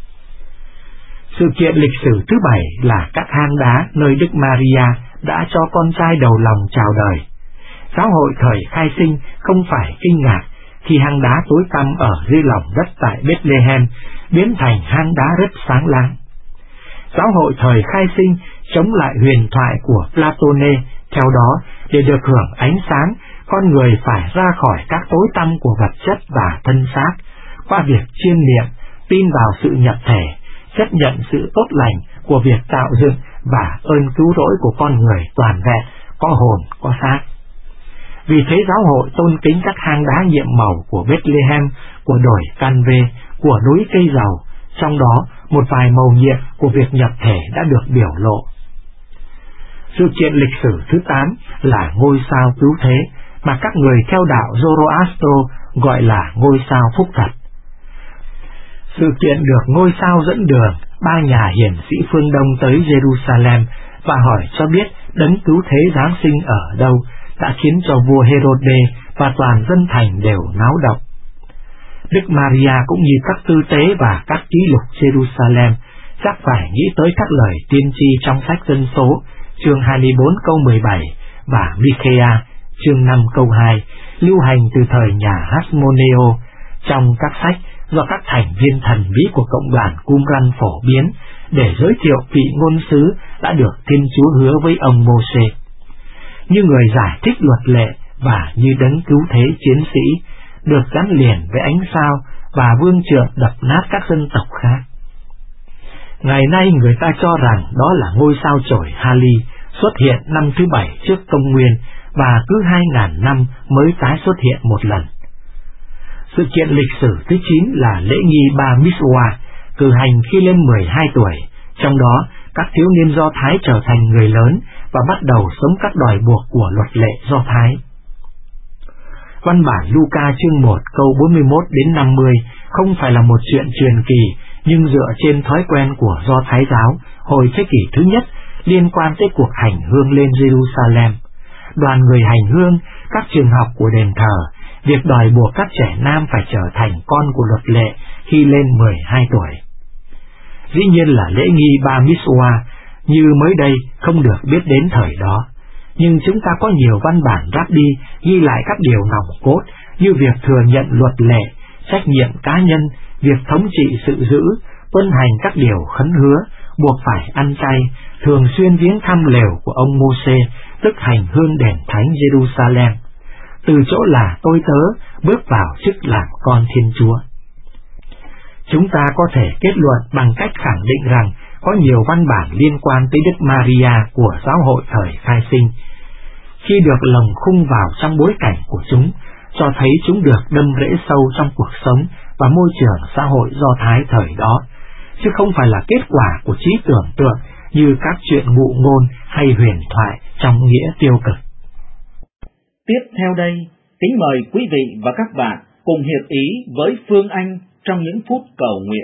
Sự kiện lịch sử thứ 7 là các hang đá nơi Đức Maria đã cho con trai đầu lòng chào đời. Giáo hội thời khai sinh không phải kinh ngạc khi hang đá tối tăm ở dưới lòng đất tại Bethlehem biến thành hang đá rất sáng láng. giáo hội thời khai sinh chống lại huyền thoại của Platone. Theo đó, để được hưởng ánh sáng, con người phải ra khỏi các tối tăm của vật chất và thân xác, qua việc chiêm niệm, tin vào sự nhập thể, chấp nhận sự tốt lành của việc tạo dựng và ơn cứu rỗi của con người toàn vẹn, có hồn, có xác. Vì thế giáo hội tôn kính các hang đá nhiệm màu của Bethlehem, của đồi Canve, của núi cây dầu, trong đó một vài mầu nhiệm của việc nhập thể đã được biểu lộ. Sự kiện lịch sử thứ 8 là ngôi sao cứu thế, mà các người theo đạo Zoroastro gọi là ngôi sao phúc thật. Sự kiện được ngôi sao dẫn đường ba nhà hiển sĩ phương Đông tới Jerusalem và hỏi cho biết đấng cứu thế Giáng sinh ở đâu đã khiến cho vua Herode và toàn dân thành đều náo động. Đức Maria cũng như các tư tế và các ký lục Jerusalem chắc phải nghĩ tới các lời tiên tri trong sách Dân số chương 24 câu 17 và Michea chương 5 câu 2 lưu hành từ thời nhà Hasmoneo trong các sách do các thành viên thần bí của cộng đoàn Qumran phổ biến để giới thiệu vị ngôn sứ đã được Thiên Chúa hứa với ông Mô-sê. Như người giải thích luật lệ và như đấng cứu thế chiến sĩ được gắn liền với ánh sao và vương trượng đập nát các dân tộc khác. Ngày nay người ta cho rằng đó là ngôi sao chổi Halley xuất hiện năm thứ 7 trước công nguyên và cứ 2000 năm mới tái xuất hiện một lần. Sự kiện lịch sử thứ 9 là lễ nghi Bar Mitzvah, cử hành khi lên 12 tuổi, trong đó các thiếu niên Do Thái trở thành người lớn và bắt đầu sống các đòi buộc của luật lệ Do Thái. Văn bản Luca chương 1 câu 41 đến 50 không phải là một chuyện truyền kỳ, nhưng dựa trên thói quen của Do Thái giáo hồi thế kỷ thứ nhất liên quan tới cuộc hành hương lên Jerusalem, đoàn người hành hương, các trường học của đền thờ, việc đòi buộc các trẻ nam phải trở thành con của luật lệ khi lên 12 tuổi. Dĩ nhiên là lễ nghi Bar Mitzvah như mới đây không được biết đến thời đó, nhưng chúng ta có nhiều văn bản Rabbi ghi lại các điều nòng cốt như việc thừa nhận luật lệ, trách nhiệm cá nhân, việc thống trị sự giữ, tuân hành các điều khấn hứa, buộc phải ăn chay, thường xuyên viếng thăm lều của ông Mô-sê, tức hành hương đền thánh Jerusalem, từ chỗ là tôi tớ bước vào chức làm con Thiên Chúa. Chúng ta có thể kết luận bằng cách khẳng định rằng có nhiều văn bản liên quan tới Đức Maria của giáo hội thời khai sinh. Khi được lồng khung vào trong bối cảnh của chúng, cho thấy chúng được đâm rễ sâu trong cuộc sống và môi trường xã hội Do Thái thời đó, chứ không phải là kết quả của trí tưởng tượng như các chuyện ngụ ngôn hay huyền thoại trong nghĩa tiêu cực. Tiếp theo đây, kính mời quý vị và các bạn cùng hiệp ý với Phương Anh trong những phút cầu nguyện.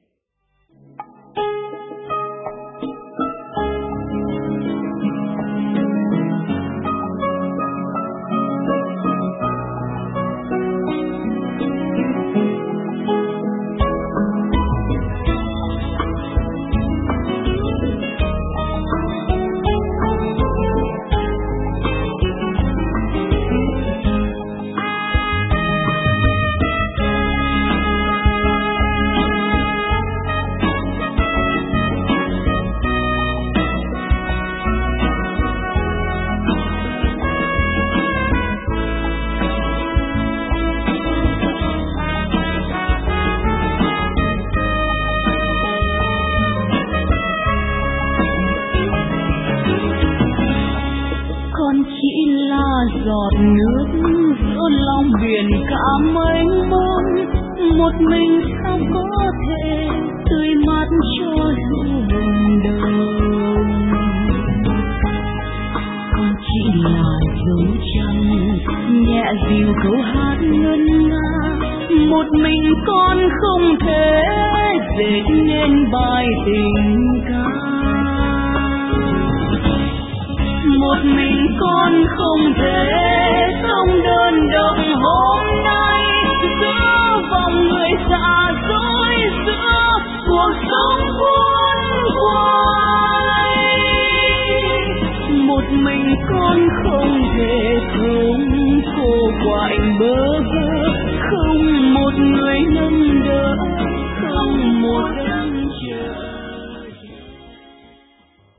Giọt nước giữa lòng biển cả mênh mông, một mình sao có thể tươi mát cho ruộng đồng. Con chỉ là dấu trăng nhẹ dịu câu hát ngân nga, một mình con không thể dệt nên bài tình ca. Một mình con không thể sống đơn độc hôm nay giữa vòng người xa dối, giữa cuộc sống buồn quay. Một mình con không thể sống khô quạnh bơ vơ, không một người nâng đỡ, không một đấng chờ.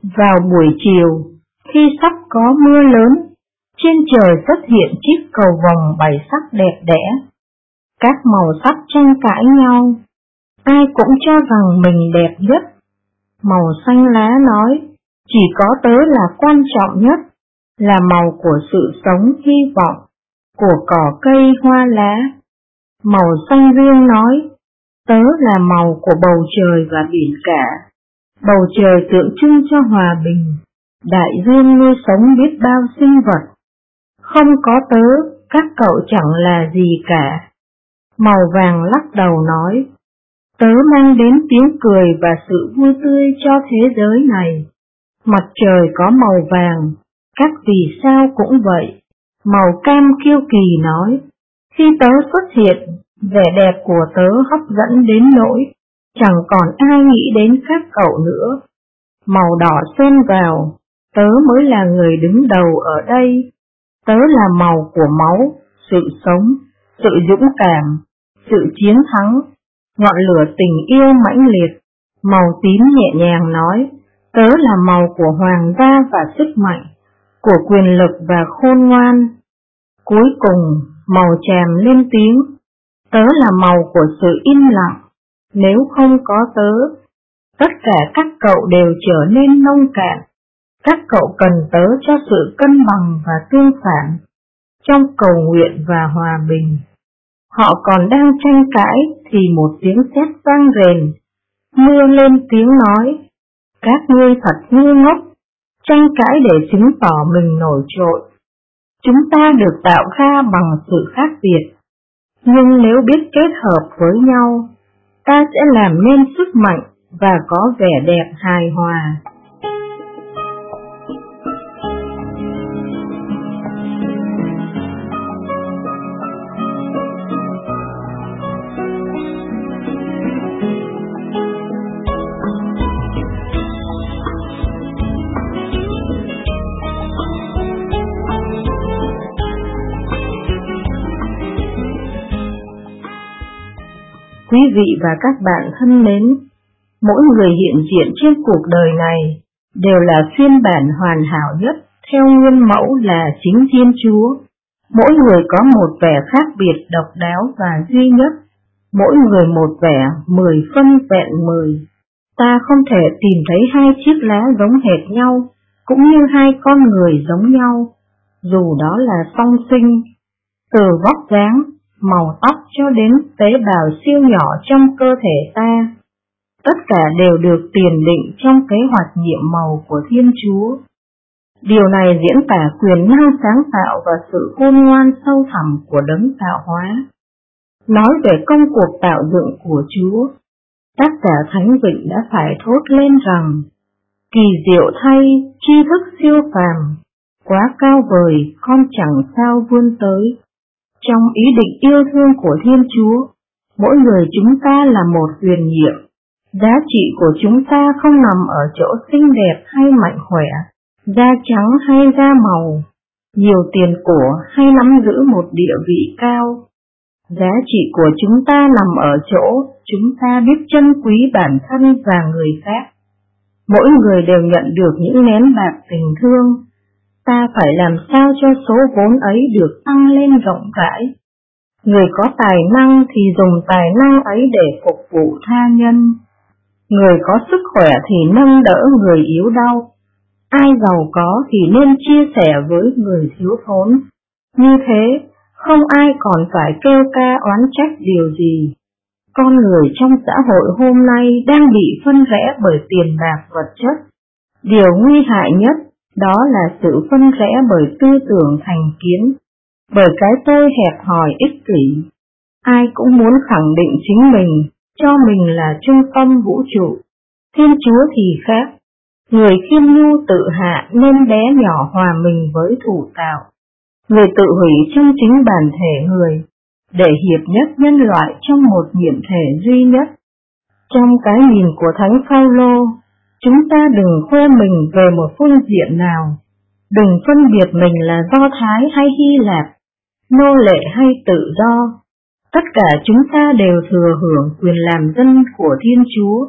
Vào buổi chiều, khi sắp có mưa lớn, trên trời xuất hiện chiếc cầu vồng 7 sắc đẹp đẽ. Các màu sắc tranh cãi nhau, ai cũng cho rằng mình đẹp nhất. Màu xanh lá nói, chỉ có tớ là quan trọng nhất, là màu của sự sống hy vọng, của cỏ cây hoa lá. Màu xanh dương nói, tớ là màu của bầu trời và biển cả. Bầu trời tượng trưng cho hòa bình, đại dương nuôi sống biết bao sinh vật. Không có tớ, các cậu chẳng là gì cả. Màu vàng lắc đầu nói, tớ mang đến tiếng cười và sự vui tươi cho thế giới này. Mặt trời có màu vàng, các vì sao cũng vậy. Màu cam kiêu kỳ nói, khi tớ xuất hiện, vẻ đẹp của tớ hấp dẫn đến nỗi chẳng còn ai nghĩ đến các cậu nữa. Màu đỏ xen vào, tớ mới là người đứng đầu ở đây. Tớ là màu của máu, sự sống, sự dũng cảm, sự chiến thắng, ngọn lửa tình yêu mãnh liệt. Màu tím nhẹ nhàng nói, tớ là màu của hoàng gia và sức mạnh, của quyền lực và khôn ngoan. Cuối cùng, màu chàm lên tiếng, tớ là màu của sự im lặng. Nếu không có tớ, tất cả các cậu đều trở nên nông cạn. Các cậu cần tớ cho sự cân bằng và tương phản, trong cầu nguyện và hòa bình. Họ còn đang tranh cãi thì một tiếng sét vang rền. Mưa lên tiếng nói, các ngươi thật ngu ngốc, tranh cãi để chứng tỏ mình nổi trội. Chúng ta được tạo ra bằng sự khác biệt, nhưng nếu biết kết hợp với nhau, ta sẽ làm nên sức mạnh và có vẻ đẹp hài hòa. Quý vị và các bạn thân mến, mỗi người hiện diện trên cuộc đời này đều là phiên bản hoàn hảo nhất theo nguyên mẫu là chính Thiên Chúa. Mỗi người có một vẻ khác biệt độc đáo và duy nhất, mỗi người một vẻ 10 phân vẹn 10. Ta không thể tìm thấy hai chiếc lá giống hệt nhau, cũng như hai con người giống nhau, dù đó là song sinh. Từ vóc dáng, màu tóc cho đến tế bào siêu nhỏ trong cơ thể ta, tất cả đều được tiền định trong kế hoạch nhiệm màu của Thiên Chúa. Điều này diễn tả quyền năng sáng tạo và sự khôn ngoan sâu thẳm của đấng tạo hóa. Nói về công cuộc tạo dựng của Chúa, tác giả Thánh Vịnh đã phải thốt lên rằng, kỳ diệu thay, tri thức siêu phàm, quá cao vời con chẳng sao vươn tới. Trong ý định yêu thương của Thiên Chúa, mỗi người chúng ta là một huyền nhiệm. Giá trị của chúng ta không nằm ở chỗ xinh đẹp hay mạnh khỏe, da trắng hay da màu, nhiều tiền của hay nắm giữ một địa vị cao. Giá trị của chúng ta nằm ở chỗ chúng ta biết trân quý bản thân và người khác. Mỗi người đều nhận được những nén bạc tình thương. Ta phải làm sao cho số vốn ấy được tăng lên rộng rãi. Người có tài năng thì dùng tài năng ấy để phục vụ tha nhân. Người có sức khỏe thì nâng đỡ người yếu đau. Ai giàu có thì nên chia sẻ với người thiếu thốn. Như thế, không ai còn phải kêu ca oán trách điều gì. Con người trong xã hội hôm nay đang bị phân rẽ bởi tiền bạc vật chất. Điều nguy hại nhất đó là sự phân rẽ bởi tư tưởng thành kiến, bởi cái tôi hẹp hòi ích kỷ. Ai cũng muốn khẳng định chính mình, cho mình là trung tâm vũ trụ. Thiên Chúa thì khác. Người khiêm nhu tự hạ nên bé nhỏ hòa mình với thủ tạo. Người tự hủy trong chính bản thể người, để hiệp nhất nhân loại trong một nhiệm thể duy nhất. Trong cái nhìn của Thánh Phaolô, chúng ta đừng khoe mình về một phương diện nào, đừng phân biệt mình là Do Thái hay Hy Lạp, nô lệ hay tự do. Tất cả chúng ta đều thừa hưởng quyền làm dân của Thiên Chúa,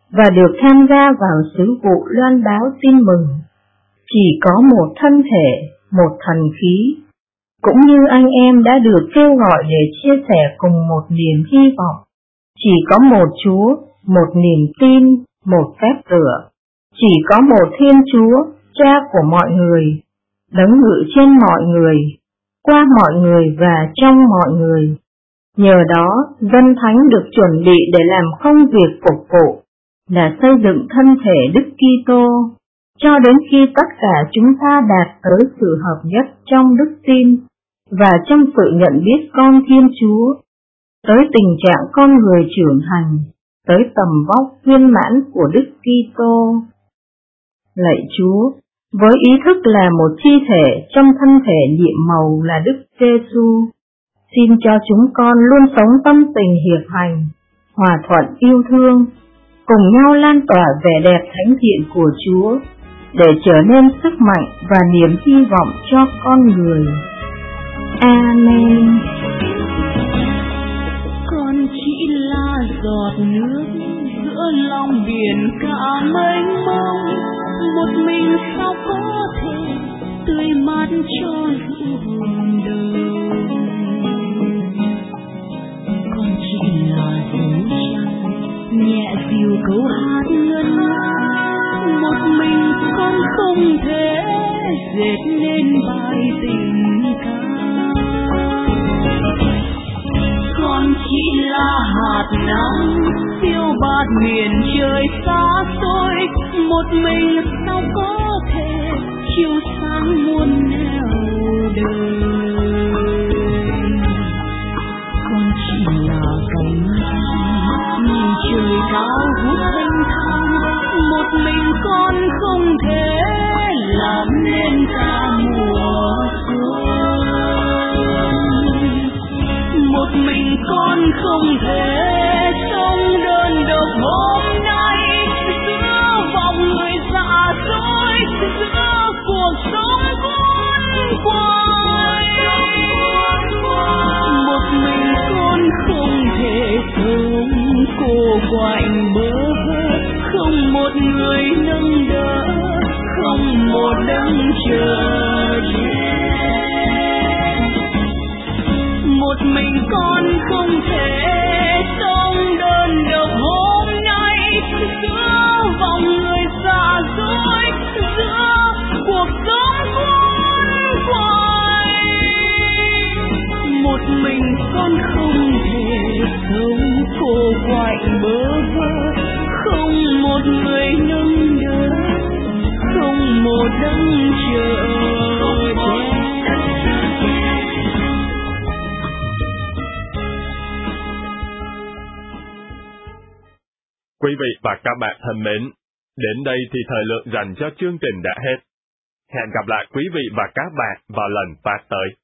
và được tham gia vào sứ vụ loan báo tin mừng. Chỉ có một thân thể, một thần khí, cũng như anh em đã được kêu gọi để chia sẻ cùng một niềm hy vọng. Chỉ có một Chúa, một niềm tin, một phép rửa. Chỉ có một Thiên Chúa, Cha của mọi người, đấng ngự trên mọi người, qua mọi người và trong mọi người. Nhờ đó, dân thánh được chuẩn bị để làm công việc phục vụ, là xây dựng thân thể Đức Kitô, cho đến khi tất cả chúng ta đạt tới sự hợp nhất trong đức tin và trong sự nhận biết con Thiên Chúa, tới tình trạng con người trưởng thành, tới tầm vóc viên mãn của Đức Kitô. Lạy Chúa, với ý thức là một chi thể trong thân thể nhiệm màu là Đức Giêsu, xin cho chúng con luôn sống tâm tình hiệp hành, hòa thuận yêu thương, cùng nhau lan tỏa vẻ đẹp thánh thiện của Chúa, để trở nên sức mạnh và niềm hy vọng cho con người. Amen. Con chỉ là giọt nước giữa lòng biển cả mênh mông, một mình sao có thể tươi mát cho những hồn đời. Con chỉ là dấu trăng nhẹ dịu câu hát ngân nga, một mình con không thể dệt nên bài tình ca. Con chỉ là hạt nắng phiêu bạt miền trời xa xôi, một mình sao có thể chiếu sáng muôn nẻo đời. Con chỉ là cánh nhìn trời cao vút thanh thang, một mình con không thể làm nên cả mùa xuân. Một mình con không thể sống đơn độc hôm nay, giữa vòng người dạ dối, giữa cuộc sống cuốn quay. Một mình con không thể sống cô quạnh bơ vơ, không một người nâng đỡ, không một đấng chờ che. Một mình con không thể sống đơn độc hôm nay, giữa vòng người xa dối, giữa cuộc sống cuốn quay. Một mình con không thể sống cô quạnh bơ vơ, không một người nâng đỡ, không một đấng chờ che. Quý vị và các bạn thân mến, đến đây thì thời lượng dành cho chương trình đã hết. Hẹn gặp lại quý vị và các bạn vào lần phát tới.